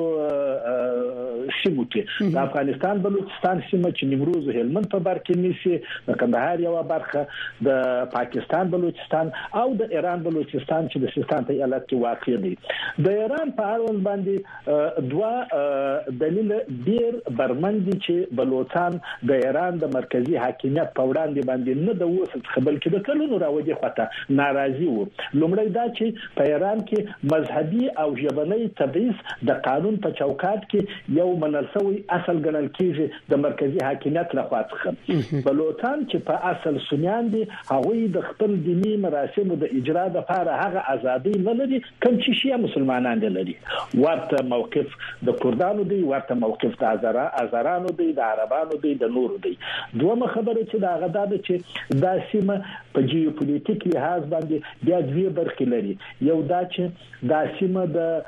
سیمو کې د افغانستان بلوچستان سیمه چې نیمروز او هلمند په بر کې نیسي د کندهار یو برخه د پاکستان بلوچستان او د ایران بلوچستان چې د سیستان په ایالت کې واقع دي د ایران په اړوند باندې دوا دلیل ډیر برمندي چې بلوچستان د ایران د مرکزی حاکمیت په وړاندې باندې نه د وسط خبل کې د کلونو راوځي خطه ناراضي لومړی دا چې په ایران کې مذهبي او ژبنی تبعیض د قانون په چوکاټ کې یو منلسوي اصل ګڼل کیږي د مرکزی حاکمیت لخوا څخه بلوچستان چې په اصل سنیان دي هغه د خپل دینی مراسمو د اجرا لپاره هغه ازادي نه لري کوم چې شیعه مسلمانان لري ورته موقف د کردانو دی ورته موقف د ازرا ازرانو دی د عربانو دی د نورو دی دوه خبره چې دا غدا ده چې د سیمه په جیوپولیټیک لحاظ باندې بیا دوی برخې لري یو دا چې د سیمه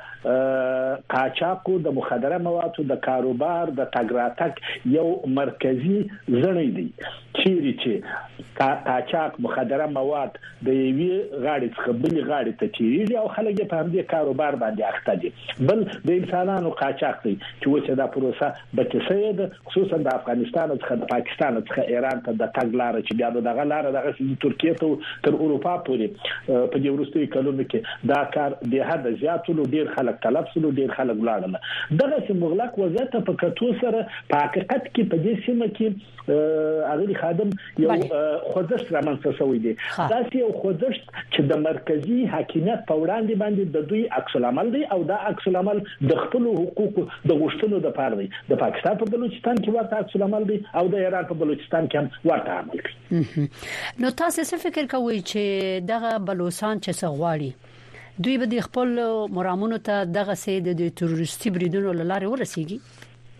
د قاچاقو د مخدره موادو د کاروبار د تګراتک یو مرکزی ځړې دی چیرې چې قاچاق مخدره مواد د یوې غاړې څخه بلې غاړې ته چیرې او خلک په همدې کاروبار باندې اخته دي بل د انسانانو قاچاق دی چې وڅ دا پروسه به څه ده خصوصا د افغانستان څخه د پاکستان څخه ایران ته د تګ لار چې بیا دغه لار دغه ترکیه ته تر اروپا پورې په دې وروستي کلونو کې دا کار د حد زیاتولو ډیر خلک طلب سلو ډیر خلک لاړل دغه چې مغلق وضعیت په کتو سره په حقیقت کې په دې سیمه کې هغه خادم یو خوځښت رامنځته شوی دی دا یو خوځښت چې د مرکزی حاکمیت په وړاندې باندې د دوی عکس العمل دی او دا عکس العمل د خپل حقوقو د غوښتنو د پاره دی د پاکستان په بلوچستان کې ورته عکس العمل دی او د ایران په بلوچستان کې هم ورته عمل کوي نو تاسو څه فکر کوئ چې دغه بلوچستان چې څغواړي دوی به د خپل مرامونو ته دغه سید د تروریستي بریدونو لاره ورسیږي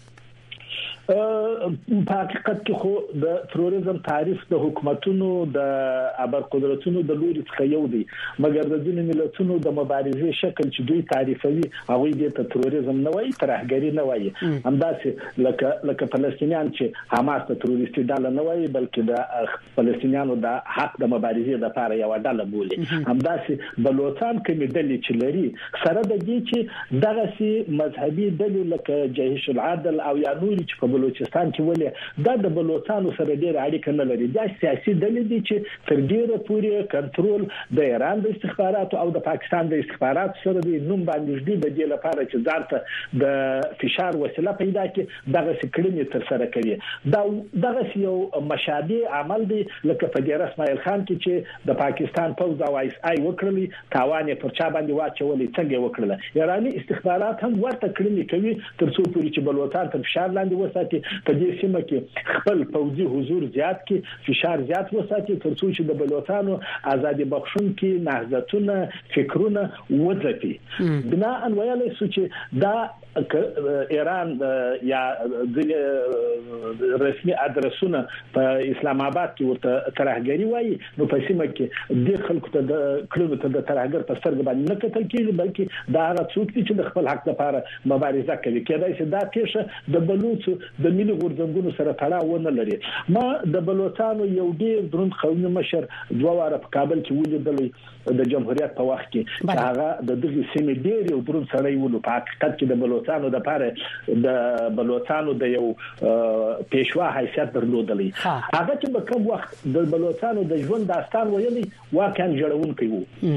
په حقیقت کې خو د تروریزم تعریف د حکومتونو د ابر قدرتونو د لوري څخه یو دی مګر د ځینې ملتونو د مبارزې شکل چې دوی تعریفوي هغه د تروریزم نه وایي ترهګری نه وایي همداسې لکه لکه فلسطینیان چې حماس ته تروریستي ډله نه وایي بلکې د فلسطینیانو د حق د مبارزې لپاره یو ډله بولي همداسې بلوچستان کې ډلې چې لري سره د دې چې دغه سي مذهبي ډلې لکه جيش العدل او یا نور چې بلوچستان کې ولې دا د بلوچستان سره ډېر اړیکه نه لري دا سیاسي ډلې دي چې تر ډیره پورې کنټرول د ایران د استخباراتو او د پاکستان د استخباراتو سره دی نوم باندې دی د دې لپاره چې ځارته د فشار وسیله پیدا کړي دغه سکړنې تر سره کوي دا دغه یو مشابه عمل دی لکه فدیر اسماعیل خان کې چې د پاکستان پوز او ایس آی وکړلې تاوان پر چا باندې واچولې څنګه وکړل ایرانی استخبارات هم ورته کړنې کوي تر څو پورې چې بلوچستان تر فشار لاندې وساتي په دې سیمه کې خپل پوځي حضور زیات کې فشار زیات وساتي تر څو چې د بلوچستانو ازادي بخښونکي نهضتونه فکرونه وځپي بنا ان ویلې سو چې دا ایران یا د رسمي ادرسونه په اسلام آباد کې ورته ترهګری وایي نو په سیمه کې د خلکو ته د کلونو ته د ترهګر په سترګ باندې نه کتل کېږي بلکې دا هغه څوک چې د خپل حق لپاره مبارزه کوي کېدای شي دا پیښه د بلوچو د ملي غورځنګونو سره تړاو نه لري ما د بلوچستانو یو ډیر دروند قومي مشر دوه واره په کابل کې ولیدل د جمهوریت په وخت کې هغه د دغه سیمې ډیر یو دروند سړی ولو په حقیقت کې د بلوچستانو د لپاره د بلوچستانو د یو پېشوا حیثیت درلودلې هغه چې په کوم وخت د بلوچستانو د ژوند داستان ویلي واقعا جوړونکی وو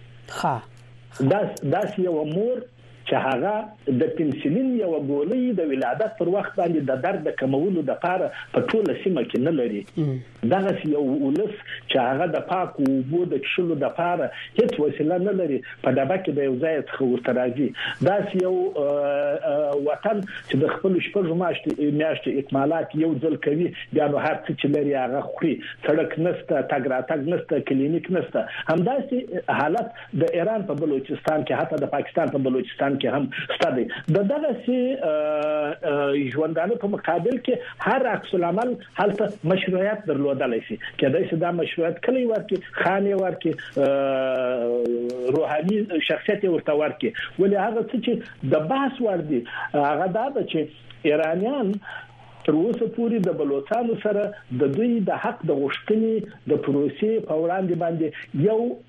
ها دا داس یو امور چې هغه د پنسلین یو ګولۍ د ولادت پر وخت باندې د درد کمولو د لپاره په ټوله سیمه کې نه لري دغه یو ولس چې هغه د پاک او بو د کشلو د لپاره هیڅ وسیله نه لري په دغه کې د یو ځای څخه ورته راځي دا یو وطن چې د خپل شپږ میاشتې میاشتې اکمالات یو ځل کوي بیا نو هر څه چې لري هغه خوري سړک نشته تګ راتګ نشته کلینیک نشته همداسې حالت د ایران په بلوچستان کې حتی د پاکستان په بلوچستان کې هم ستدي د دغه سي ژوندانه په مقابل کې هر عکس العمل حالت مشروعیت درلودلای شي کېدای شي دا مشروعیت کلی ورکی خانه ورکی روحاني شخصیت ورته ورکی ولې هغه څه چې د بحث ور دي هغه دا چې ایرانیان تر اوسه پورې د بلوچستان سره د دوی د حق د غوښتنې د پروسې په وړاندې باندې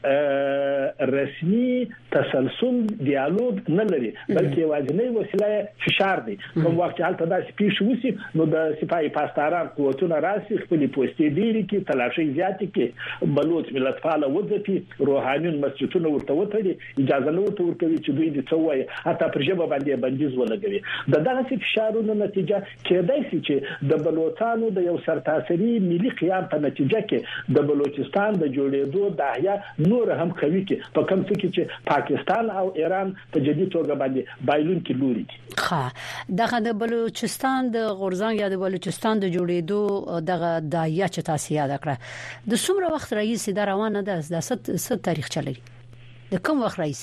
یو رسمي تسلسل ډیالوګ نه لري بلکې واجبې وسیله فشار دی کوم وخت حالت دا سپیش وسی نو د سپای پاسداران قوتونه راسي خپل پوسټې ډیری کې تلاشي زیات کې بلوچ ملت فعال وظیفي روحانيون مسجدونه ورته وتړي اجازه نه ورته ورکوي چې دوی د څوای حتی پر ژبه باندې بندیز ولګوي د دغه فشارونو نتیجه کېدای شي چې د بلوچستانو د یو سرتاسري ملي قیام په نتیجه کې د بلوچستان د جوړېدو داهیا نور هم کوي کې په کوم څه کې چې پاکستان او ایران په جدي توګه باندې بایلون کې لوري ښه دغه د بلوچستان د غورزان یا د بلوچستان د جوړېدو دغه داهیا چې تاسو یاد کړه د څومره وخت رئیس دا روانه ده د ست ست تاریخ چلري د کوم وخت رئیس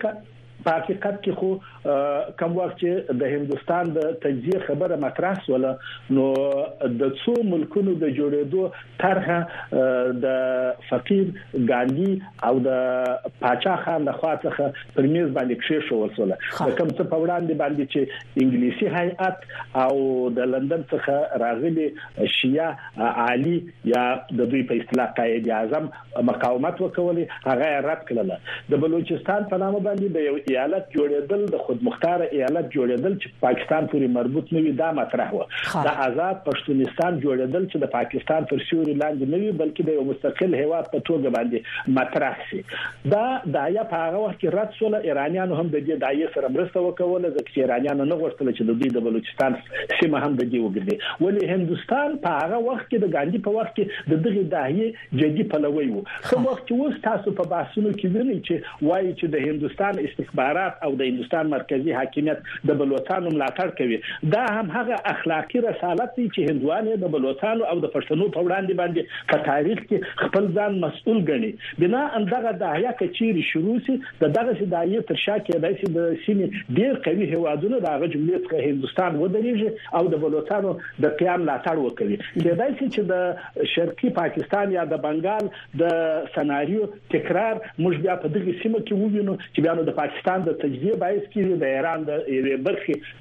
په حقیقت کې خو کوم وخت چې د هندستان د تجزیه خبره مطرح شوه نو د څو ملکونو د جوړېدو طرحه د فقیر ګاندی او د پاچا خان له خوا څخه پر میز باندې کښې شو وسوله د کوم څه په وړاندې باندې چې انګلیسي هیئت او د لندن څخه راغلي شیعه عالی یا د دوی په اصطلاح قائد اعظم مقاومت وکولي هغه رد کړل د بلوچستان په نامه باندې د یو ایالت جوړېدل د خود مختار ایالت جوړېدل چې پاکستان پورې مربوط نه وي دا مطرح و د آزاد پښتونستان جوړېدل چې د پاکستان پر سیوري لاندې نه وي بلکې د یو مستقل هیواد په توګه باندې مطرح شي دا دایا په هغه وخت کې رد شول ایرانیانو هم د دې دایې سره مرسته وکوله ځکه چې ایرانیانو نه غوښتل چې د دوی د بلوچستان سیمه هم د دې وګرځي ولې هندستان په هغه وخت کې د ګاندی په وخت کې د دغه دایې جدي پلوي وو خو وخت چې اوس تاسو په بحثونو کې وینئ چې وایي چې د هندستان استخبارات او د هندستان مرکزی حاکمیت د بلوچستان ملاتړ کوي دا هم هغه اخلاقی رسالت دی چې هندوانه د بلوچستان او د پښتنو په وړاندې باندې په تاریخ کې خپل ځان مسؤل ګڼي بنا اندغه داهیا کچيري شروع سي دغه داهیا تر شا کې د سیمې سیمې ډیر قوي هوادونو دغه جمهوریت څخه هندستان ودرېږي او د بلوچستان د قیام ملاتړ وکړي کېدای شي چې د شرقي پاکستان یا د بنگال د سناریو تکرار موږ بیا په دغه سیمه کې ووینو چې بیا نو د پاکستان د تجزیه باعث کیږي د ایران د برخې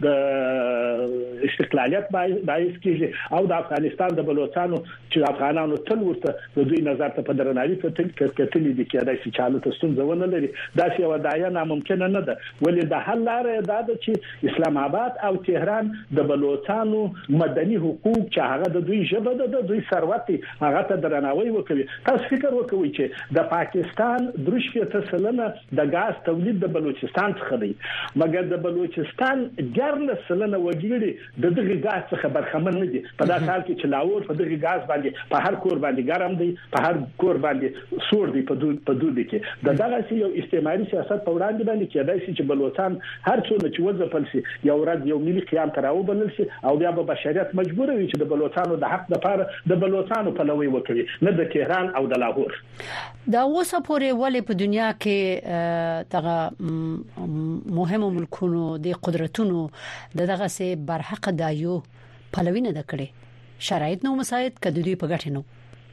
د استقلالیت باعث کیږي او د افغانستان د بلوچستان چې افغانانو تل ورته د دوی نظر ته په درناوي کتلې دي کېدای شي چې حالت ستونزونه لري دا چې ودایا ناممکن نه ده ولې د حل لاره دا ده چې اسلام آباد او تهران د بلوچستان مدني حقوق چې هغه د دوی ژبه ده د دوی ثروت هغه ته درناوي وکړي تاسو فکر وکوي چې د پاکستان درشفه سلنه د غاز تولید د بلوچستان څخه دی مګر د بلوچستان ګرنه سلنه وګړي د دغه غاز څخه برخمن نه دي په داسې حال کې چې لاور په دغه غاز باندې په هر کور باندې ګرم دی په هر کور باندې سور دی په دوی په دوی کې د دغه یو استعماري سیاست په وړاندې باندې کېدای شي چې بلوچستان هر څونه چې وځپل شي یو ورځ یو ملي قیام تراو بلل شي او بیا به بشریت مجبور وي چې د بلوچستان د حق لپاره د بلوچستان په لوي وکړي نه د تهران او د لاهور دا اوسه پورې ولې په دنیا کې دغه مهمو ملکونو د قدرتونو دغه سه برحق دایو پلوینه د کړي شرایط نو مساعد کړي دوی په ګټه نو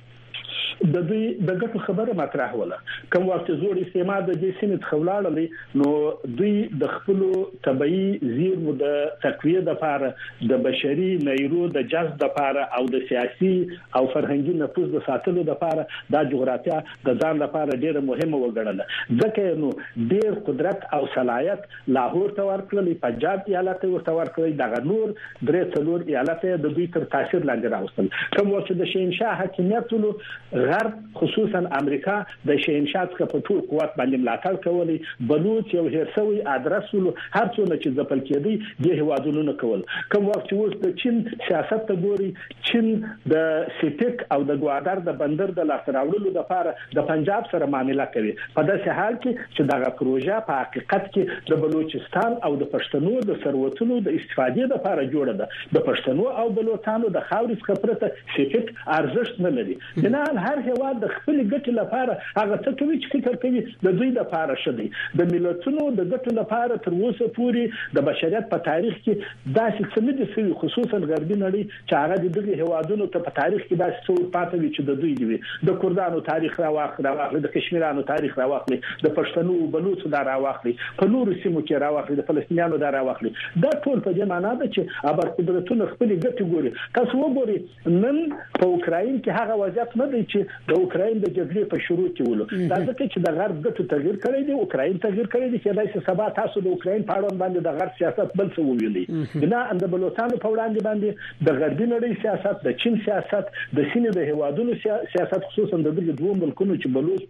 د دوی د ګټو خبره مطرح وله کوم وخت زور استعمار د دې سیمې خولاړلې نو دوی د خپل طبي زیرمو د تقویه د لپاره د بشري نیرو د جذب د لپاره او د سیاسي او فرهنګي نفوذ د ساتلو د لپاره د جغرافیا د ځان لپاره ډیره مهمه وګڼله ځکه نو ډیر قدرت او صلاحیت لاهور ته ورکړل پنجاب ایالت ورته ورکړل د نور درې څلور ایالت د دوی تر تاثیر لاندې راوستل کوم وخت د شینشاه حکومتونو غرب خصوصا امریکا د شینشاه څخه په ټول قوت باندې ملاتړ کولی بلوچ یو هرڅوي ادرس ول هر څونه چې ځپل کېدی د هوادونو نه کول کوم وخت اوس د چین سیاست ته ګوري چین د سپیک او د ګوادر د بندر د لاسراوړلو لپاره د پنجاب سره معاملې کوي په داسې حال کې چې دغه پروژه په حقیقت کې د بلوچستان او د پښتنو د ثروتونو د استفادې لپاره جوړه ده د پښتنو او بلوچستانو د خاورې څخه پرته سپیک ارزښت نه لري بنا هر هر هیواد د خپل ګټې لپاره هغه څه کوي چې فکر کوي د دوی لپاره شدي د ملتونو د ګټو لپاره تر اوسه پورې د بشریت په تاریخ کې داسې څه نه دي شوي خصوصا غربي نړۍ چې هغه د دغه هیوادونو ته په تاریخ کې داسې څه پاتې وي چې د دوی دی د کردانو تاریخ راواخلي د کشمیرانو تاریخ راواخلي د پښتنو بلوچو دا راواخلي په نورو سیمو کې راواخلي د فلسطینیانو دا راواخلي دا ټول په دې معنی ده چې ابر قدرتونه خپل ګټي ګوري تاسو وګورئ نن په اوکراین کې هغه وضعیت نه دی چې د اوکراین د جګړې په شروع کې ولو دا ځکه چې د غرب ګټو تغییر کړی دی اوکراین تغییر کړی دی چې داسې سبا تاسو د اوکراین په اړه باندې د غرب سیاست بل څه ویلي بنا اند بلوچستان په وړاندې باندې د غربي نړۍ سیاست د چین سیاست د سینې د هیوادونو سیاست خصوصا د دغه دوه ملکونو چې بلوچ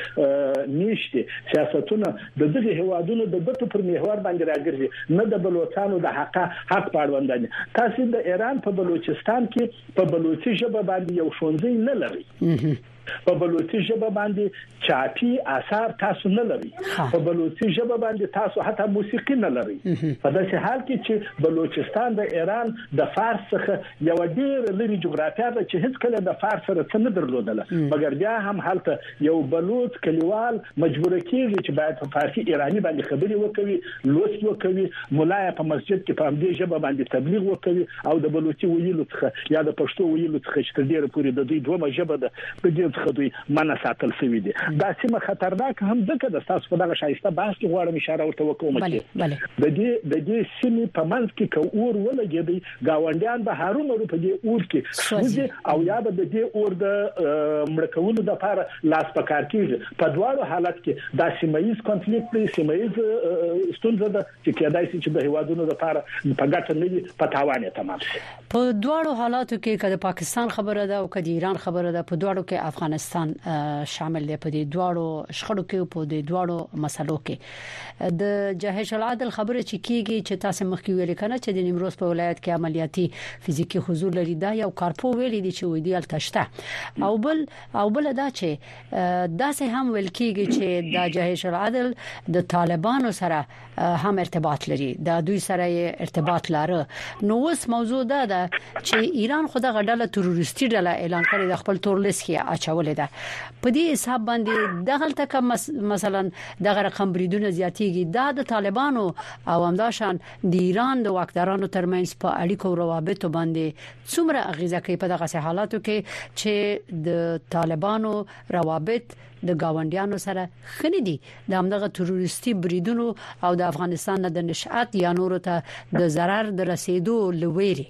کې نشته سیاستونه د دغه هیوادونو د ګټو پر محور باندې راګرځي نه د بلوچستانو د حق حق پاړوندنه تاسو د ایران په بلوچستان کې په بلوچي ژبه باندې یو ښوونځی نه لري په بلوچي ژبه باندې چاپی آثار تاسو نه لري په بلوچي ژبه باندې تاسو حتی موسیقي نه لري په داسې حال کې چې بلوچستان د ایران د فارس څخه یو ډېر لري جغرافیه ده چې هیڅ کله د فارس سره څه نه درلودله مګر بیا هم حالته یو بلوچ کلیوال مجبور کیږي چې باید په فارسی ایرانی باندې خبري وکوي لوست وکوي مولای په مسجد کې په دې ژبه باندې تبلیغ وکوي او د بلوچي ویلو څخه یا د پښتو ویلو څخه چې ډېر پورې د دوی دوه ژبه ده په دې خدوی منع ساتل شوی دي دا سیمه خطرناک هم ځکه د تاسو په دغه شایسته بحث کې غواړم اشاره ورته وکوم چې د دې د دې سیمه په منځ کې کور ولګېدي گاونډیان به هارونه په دې اور کې سوځي او یا به د دې اور د مړکولو د لپاره لاس پکار کیږي په دواړو حالت کې دا سیمایي کنفلیکټ دی سیمایي ستونزه ده چې کېدای شي چې د هیوادونو لپاره په ګټه نه وي په تاوان یې تمام شي په دواړو حالاتو کې کله پاکستان خبره ده او کله ایران خبره ده په دواړو کې افغانستان شامل دی په دې دواړو شخړو کې په دې دواړو مسلو کې د جهش العدل خبره چې کیږي چې تاسو مخکې ویل کنه چې د نیمروز په ولایت کې عملیاتي فزیکی حضور لري دا یو کارپو ویل دي چې وې دی التشته او بل او بل دا چې داسې هم ویل کیږي چې د جهش العدل د طالبانو سره هم ارتباط لري د دوی سره ارتباط لري نو اوس موضوع دا ده چې ایران خو د غډاله تروریستي ډله اعلان کړی د خپل تور لیست کې اچولې ده په دې حساب باندې دغه تک مثلا دغه رقم بریدونه زیاتېږي دا د طالبانو او همداشان د ایران د واکدارانو ترمنځ په اړیکو او روابطو باندې څومره اغیزه کوي په دغه حالاتو کې چې د طالبانو روابط د گاونډیانو سره خني دي د همدغه تروریستي بریدونو او د افغانستان د نشأت یا نورو ته د zarar د رسیدو لويري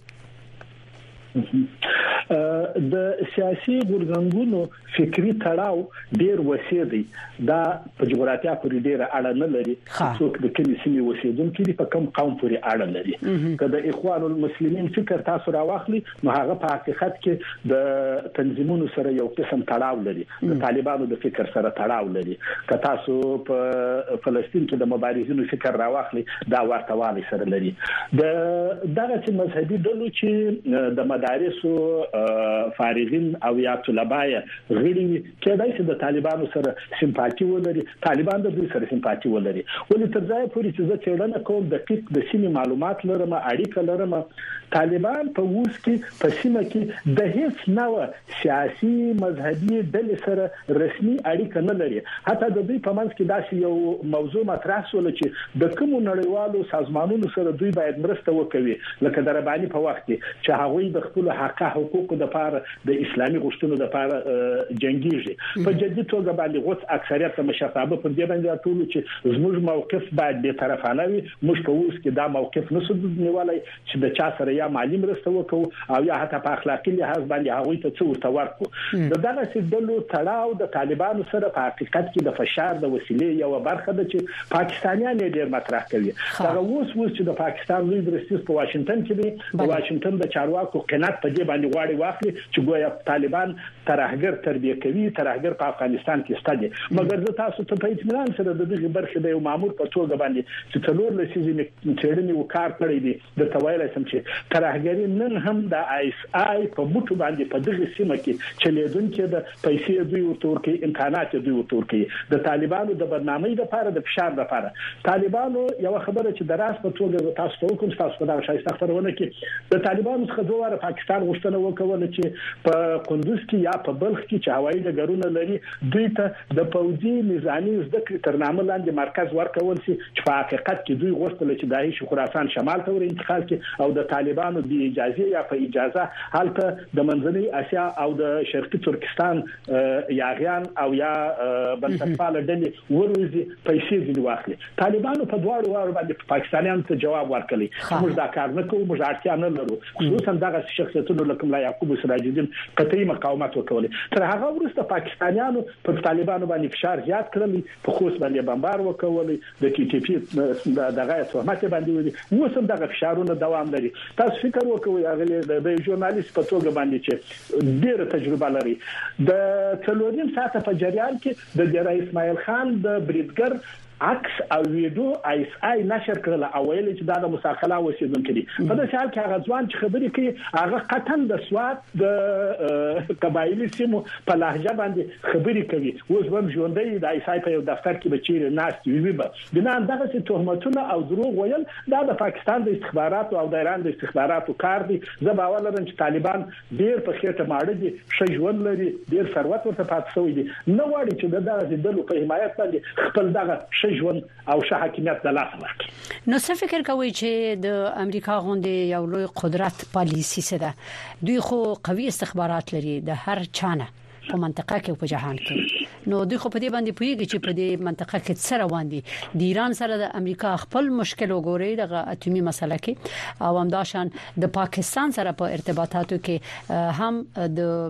د سیاسي ګورګنګونو فکری تړاو ډیر وسیع دی دا په جغرافیه پورې ډیر اړه نه لري څوک د کومې سیمې اوسیدونکي دي په کوم قوم پورې اړه لري کله اخوان المسلمین فکر تاسو راوخلي نو هغه په حقیقت کې د تنظیمونو سره یو قسم تړاو لري د طالبانو د فکر سره تړاو لري که تاسو په فلسطین کې د مبارزینو فکر راوخلي دا ورته والی سره لري د دغه مذهبي ډلو چې د مدارسو فارغین او یا طلبای غړي کېدای شي د طالبانو سره سمپاتي ولري طالبان د دوی سره سمپاتي ولري ولې تر ځای پورې چې زه چېرنه کوم د دقیق د سیمې معلومات لرم اړیکه لرم طالبان په اوس کې په سیمه کې د هیڅ نوع سیاسي مذهبي ډلې سره رسمي اړیکه نه لري حتی د دوی په منځ کې داسې یو موضوع مطرح شول چې د کوم نړیوالو سازمانونو سره دوی باید مرسته وکړي لکه د رباني په وخت کې چې هغوی د خپل حق حقوق د لپاره د اسلامي غوښتنو لپاره جنگيږي په جدي توګه باندې غوڅ اکثریت مشرتابه پر دې باندې ټول چې زموږ موقف باید به طرفانه وي موږ په اوس کې دا موقف نسو نیولای چې د چا سره یا مالی مرسته وکړو او یا حتی په اخلاقي لحاظ باندې هغوی ته څه ورته ورکړو د دغه سیدلو تړاو د طالبانو سره په حقیقت کې د فشار د وسیلې یو برخه ده چې پاکستانیان ډېر مطرح کوي دا اوس اوس چې د پاکستان لوی درستیز په واشنگټن کې دی د واشنگټن د چارواکو قناعت په دې باندې غواړي واخلي چې ګویا طالبان ترهګر تربیه کوي ترهګر په افغانستان کې ستدي مګر زه تاسو ته په اطمینان سره د دغه برخه د یو مامور په توګه باندې چې څلور لسیزې چېرنې وکړ کړی دي د توایل سم چې ترهګری نن هم د آی اس آی په بوټو باندې په دغه سیمه کې چلیدونکو د پیسې دوی ورتورکي امکانات دوی ورتورکي د طالبانو د برنامه لپاره د فشار لپاره طالبانو یو خبره چې دراس په توګه تاسو ته کوم تاسو په دا شایسته خبرونه کې د طالبانو څخه دوه پاکستان غوښتنه وکړه ورکول چې په قندوز کې یا په بلخ کې چې هوایي ډګرونه لري دوی ته د پوځي نظامی زده کړې تر نامه لاندې مرکز ورکول شي چې په حقیقت کې دوی غوښتل چې داعش خراسان شمال ته ور انتقال کړي او د طالبانو د اجازه یا په اجازه حالته د منځنۍ اسیا او د شرقي ترکستان یاغیان او یا بنسټپاله ډلې وروزي پیسې ځنی واخلي. طالبانو په دواړو وارو باندې پاکستانیانو ته جواب ورکړي چې موږ دا کار نه کوو، موږ اړتیا نه لرو. خصوصا دغه شخصیتونو لکه ملا یعقوب سراج الدین قطعي مقاومت وکول. تر هغه وروسته پاکستانیانو پر طالبانو باندې فشار زیات کړل، په خوست باندې بمبار وکول، د ټي ټي پی دغه تهمت باندې ودی. اوس هم دغه فشارونه دوام لري. تاسو فکر وکوئ هغه د ژورنالیست په توګه باندې چې ډېر تجربه لري د څلورم ساعت په جریان کې د جرا اسماعیل خان د بریدګر عکس او ویډیو ایس آی نشر کړل او ویل چې دا د مساخله وسیدونکو دي. په دې حال کې هغه ځوان چې خبرې کوي هغه قطن د سواد د قبایلی سیمو په لهجه باندې خبرې کوي. اوس هم ژوندۍ د ایس آی په یو دفتر کې بچیر ناست وي به بنا دغه تهمتونه او دروغ ویل دا د پاکستان د استخباراتو او د ایران د استخباراتو کار دي. زه باور لرم چې طالبان ډیر په خېټه ماړه دي، ښه ژوند لري، ډیر ثروت ورته پاتې شوی دي، نه غواړي چې د دغه ډلو په حمایت باندې خپل دغه ژوند او شه حکومت د لاس ورکړي. نو څه فکر کوي چې د امریکا غونډې یو لوی قدرت پالیسی سره دوی خو قوي استخبارات لري د هر چانه په منطقه کې او په جهان کې، نو دوی خو په دې باندې پوهیږي چې په دې منطقه کې څه روان دي. د ایران سره د امریکا خپل مشکل وګوري د اټومي مسله کې او همداشان د پاکستان سره په ارتباطاتو کې هم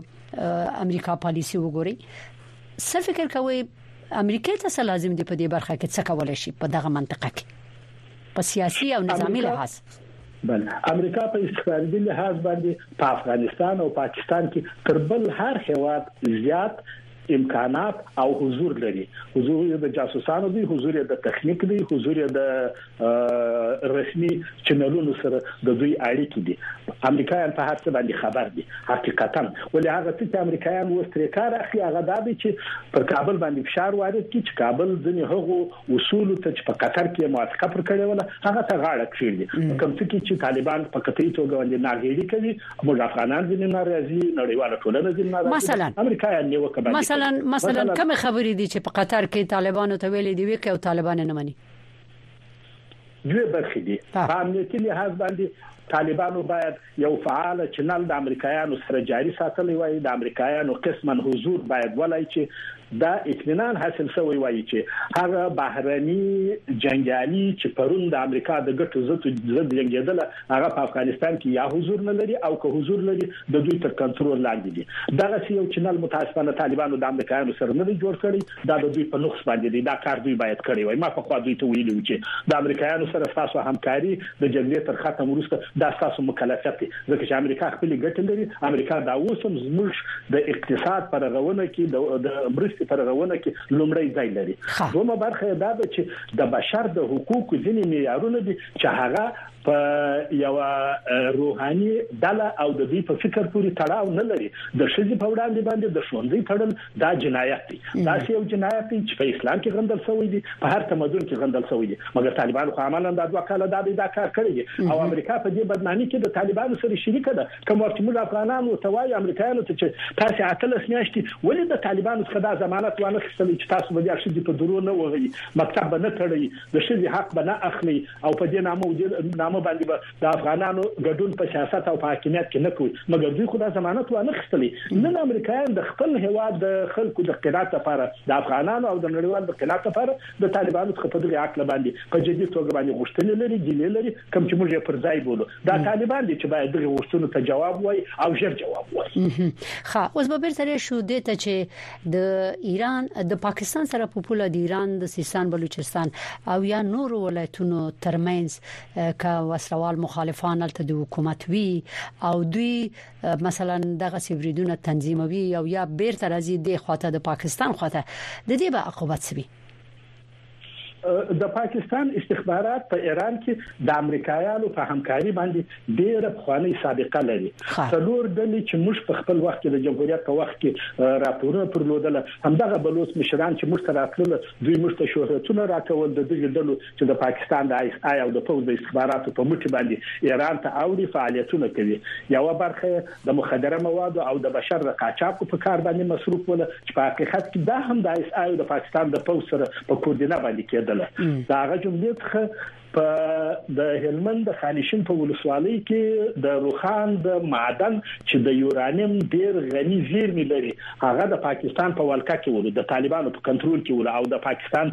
د امریکا پالیسی وګوري. څه فکر کوي امریکا ته څه لازم دي په دې برخه کې څه کولای شي په دغه منطقه کې په سیاسي او نظامی لحاظ؟ بل امریکا په استخباراتي لحاظ باندې په افغانستان او پاکستان کې تر بل هر هیواد زیات امکانات او حضور لري. حضور د جاسوسانو دی، حضور د تخنیک دی، حضور د رسمي چینلونو سره د دوی اړیکې دي. امریکایان په هر څه باندې خبر دي حقیقتا، ولې هغه چې امریکایان وستري کار اخلي هغه دا دی چې پر کابل باندې فشار وارد کړي چې کابل ځنې هغه اصول ته چې په قطر کې موافقه پر کړې ولا هغه ته غاړه کړي. کوم څه چې طالبان په قطعي توګه باندې ناغېړي کوي، موږ افغانان ځینې ناراضي، نړیواله ټولنه ځینې ناراضي. مثلا امریکایان یو کبه مثلا مثلا کوم خبرې دي چې په قطر کې طالبانو ته ویلي دی وکي او طالبان نه مني؟ دوی برخې دي. په امنیتي لحاظ باندې طالبانو باید یو فعال چینل د امریکایانو سره جاري ساتلی وای، د امریکایانو قسمن حضور باید ولای چې دا اطمینان حاصل شوی وای چې هغه بهرني جنگیالي چې پرون د امریکا د ګټو زړه زړه جنگیدل هغه په افغانستان کې یا حضور نه لري او که حضور لري د دوی تر کنټرول لاندې دي. دغه یو چینل متاسفانه طالبانو د امریکایانو سره نه جوړ کړی، دا د دوی په نقص باندې دی. دا کار دوی باید کړی وای. ما په خوا دوی ته ویلو چې د امریکایانو سره تاسو همکاري د جګړې تر ختم وروسته دا تاسو مکلفیت دي، ځکه چې امریکا خپل ګټه لري. امریکا دا اوسم زموږ د اقتصاد پر غوونه کې د برست پر غوونه کې لومړی ځای لري. دومره برخه دا ده چې د بشر د حقوقو ځینې معیارونه دي چې هغه په یو روحاني ډله او د دې په فکر پورې تړاو نه لري. د شذې په وړاندې باندې د ښوونځي تړل دا جنایت دی. دا یو جنایت دی چې په اسلام کې غندل شوی دی، په هر تمدن کې غندل شوی دی. مګر طالبانو خو عملاً دا دوه کاله دا دا کار کړی دی او امریکا په دې بدنامي کې د طالبانو سره شریک ده. کوم وخت موږ افغانانو ته وایي امریکایانو ته چې تاسو اتلس میاشتې ولې د طالبانو څخه دا ضمانت وانه خستل چې تاسو به د شذې په درو نه وغوي، مکتب به نه تړي، د شذې حق به نه اخلي او په دې نامو نامو باندې به د افغانانو ګډون په سیاست او په حاکمیت کې نه کوي. مګر دوی خو دا ضمانت وانه خستلې. نن امریکایان د خپل هواد د خلکو د قناعت لپاره د افغانانو او د نړیوال د قناعت لپاره د طالبانو څخه په دغه عقل باندې په جدي توګه باندې غوښتنې لري، ګیلې لري، کوم چې موږ یې پر ځای بولو. دا طالبان دي چې باید دغه غوښتنو ته جواب وایي او ژر جواب وایي. ښه، اوس به بیرته شو د ته چې د ایران د پاکستان سره په پوله د ایران د سیستان بلوچستان او یا نور ولایتونو ترمنځ کا وسلوال مخالفان الته د حکومت وی او دوی مثلا دغه سیبریدونه تنظیموي او یا بیرته راځي د خواته د پاکستان خواته، د دې به عقوبت سوي. د پاکستان استخبارات په ایران کې د امریکایانو په همکاري باندې ډېر خواني سابقه لري. څلور ډلې چې موږ په خپل وخت کې د جمهوریت په وخت کې راپورونه پرلودل، همدغه بلوچ مشران چې موږ ته راتلل دوی موږ ته شهرتونه راکول د دغه ډلو چې د پاکستان د آی اس آی او د پوز د استخباراتو په مټ باندې ایران ته اوړي فعالیتونه کوي. یو برخه د مخدره مواد او د بشر د قاچاق په کار باندې مصروف ول چې په حقیقت کې دا هم د آی اس آی او د پاکستان د پوز سره په کوردینه باندې کېدل. دا هغه جملې څخه په د هلمند د خانشین په ولسوالۍ کې د روخان د معدن چې د یورانیم ډیر غني زیرمې لري هغه د پاکستان په ولکه کې ول د طالبانو په کنټرول کې ول او د پاکستان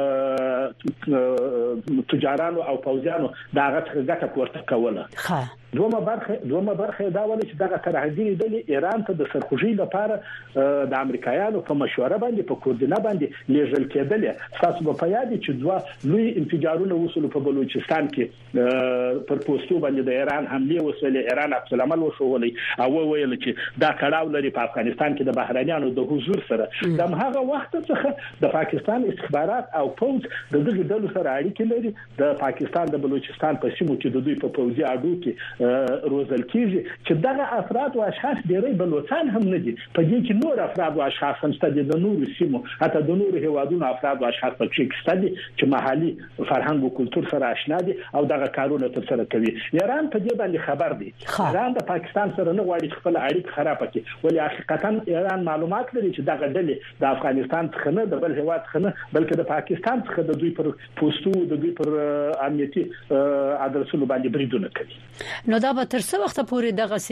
تجارانو او پوځیانو دغه څخه ګټه پورته کوله. دومره برخه دومره برخه دا ول چې دغه ترهګری د ایران ته د سرخوږی لپاره د امریکایانو په مشوره باندې په کوردینه باندې لیږل کېدل. تاسو په یاد چې دوه لوی انفجارونه وصول په بلوچستان کې پر پوسټو باندې د ایران حمله وسوله ایران عکس العمل وشولې او ویل چې دا کړهو لري په افغانستان کې د بهرانيانو د حضور سره د هغه وخت څخه د پاکستان استخبارات او پوز د دغه ډلو سره اړیکې لري. د پاکستان د بلوچستان په سیمو کې د دوی په پوځي اډو کې روزل کیږي چې دغه افراد او اشخاص ډېری بلوچستان هم نه دي په دې کې نور افراد او اشخاص هم ستدي د نورو سیمو حتی د نورو هوادونو افراد او اشخاص په کې ستدي چې محلي فرهنګ او کلتور سره آشنا دي او دغه کارونه ترسره کوي. ایران په دې باندې خبر دی. ایران د پاکستان سره نه غواړي خپل اړیکې خراب کړي ولی حقیقتا ایران معلومات لري چې دغه ډلې د افغانستان څخه نه د بل هواد څخه نه بلکې د پاکستان څخه د دوی پر پوسټو د دوی پر امنیتي ادرسونو باندې بریدونه کوي. نو دا به تر څو وخت پورې دغه سي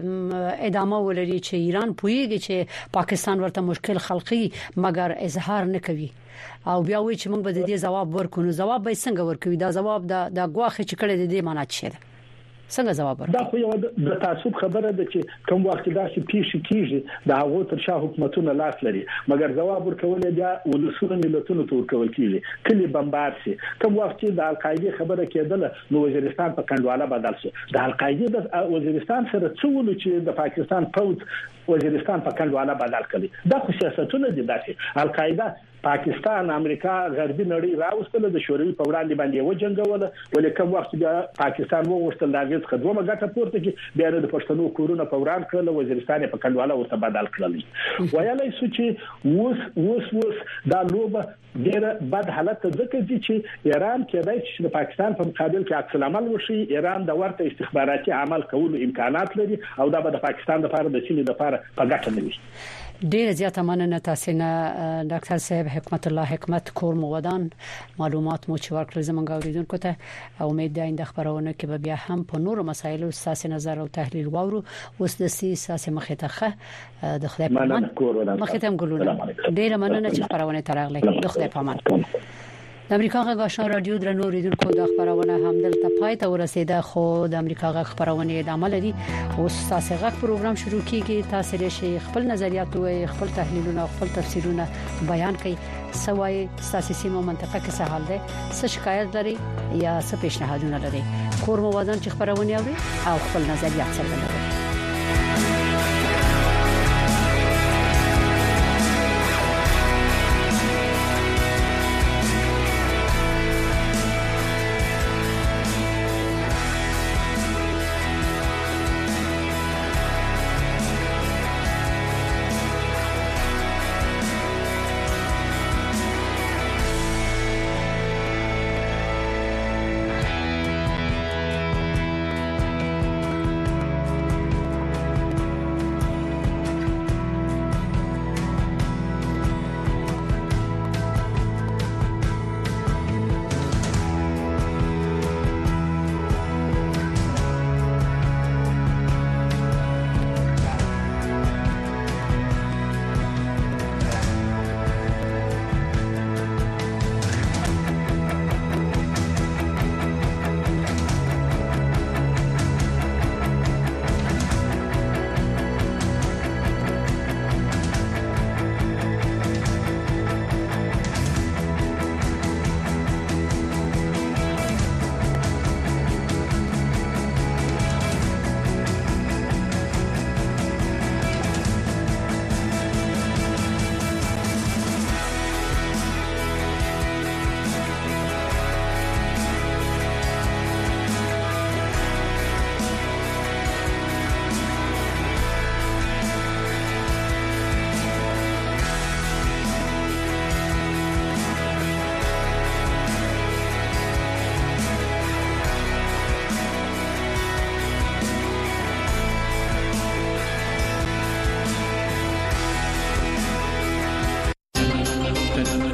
ادامه ولري چې ایران پویږي چې پاکستان ورته مشکل خلقي مګر اظهار نه کوي او بیا وایي چې موږ به د دې جواب ورکو. نو جواب به څنګه ورکوي؟ دا جواب د د غواخه چې کړي د دې معنی څه ده؟ څنګه جواب ورکړي؟ دا خو یو د تعصب خبره ده چې کوم وخت دا چې پیښ کیږي د هغه تر شا حکومتونه لاس لري مګر جواب ورکول بیا ولسونه ملتونو ته ورکول کیږي. کلی بمبار شي کوم وخت چې د القاعده خبره کېدله نو وزیرستان په کنډواله بدل شو. د القاعده د وزیرستان سره څول چې د پاکستان پوز وزیرستان په کنډواله بدل کړي. دا خو سیاستونه دي داسې القاعده پاکستان امریکا غربي نړۍ راوستله د شوروي په وړاندې باندې وجنګول ولې کوم وخت بیا پاکستان وغوښتل دا غږ خدومه ګټه پورته کې بیا د پښتنو کورونه په وړاندې کړل وزیرستان په کنډواله ورته بدل کړل. ویلای شو چې اوس اوس اوس دا لوبه ډېر بد حالت ځکه چې ایران کېدای چې د پاکستان په مقابل کې عکس العمل وشي. ایران د ورته استخباراتي عمل کولو امکانات لري او دا به د پاکستان لپاره د سیمې لپاره په ګټه نه وي. ډیر زیاته مننه تاسو نه ډاکټر صاحب حکمت الله حکمت کور مودان معلومات مو چې ورکړل زموږ اوریدونکو ته. امید ده آینده خبرونه کې به بیا هم په نورو مسایلو تاسو نظر او تحلیل واورو. اوس د سیاسي مخېته د خدای په امان مخېته هم ګلونه ډیر مننه چې خبرونه ترغلي د خدای په امان. د امریکا غږ آشنا رادیو درنو اوریدونکو د خبرونه هم دلته پای ته ورسیده خو د امریکا غږ خبرونه ادامه لري. اوس تاسو غږ پروګرام شروع کیږي. تاسو لري خپل نظریات او خپل تحلیلونه خپل تفسیرونه بیان کړئ. سوای تاسو سیمه منطقه کې څه حال ده څه شکایت لري یا څه پیشنهادونه لري کور مو وزن چې خبرونه اوري او خپل نظریات څرګندوي. شننه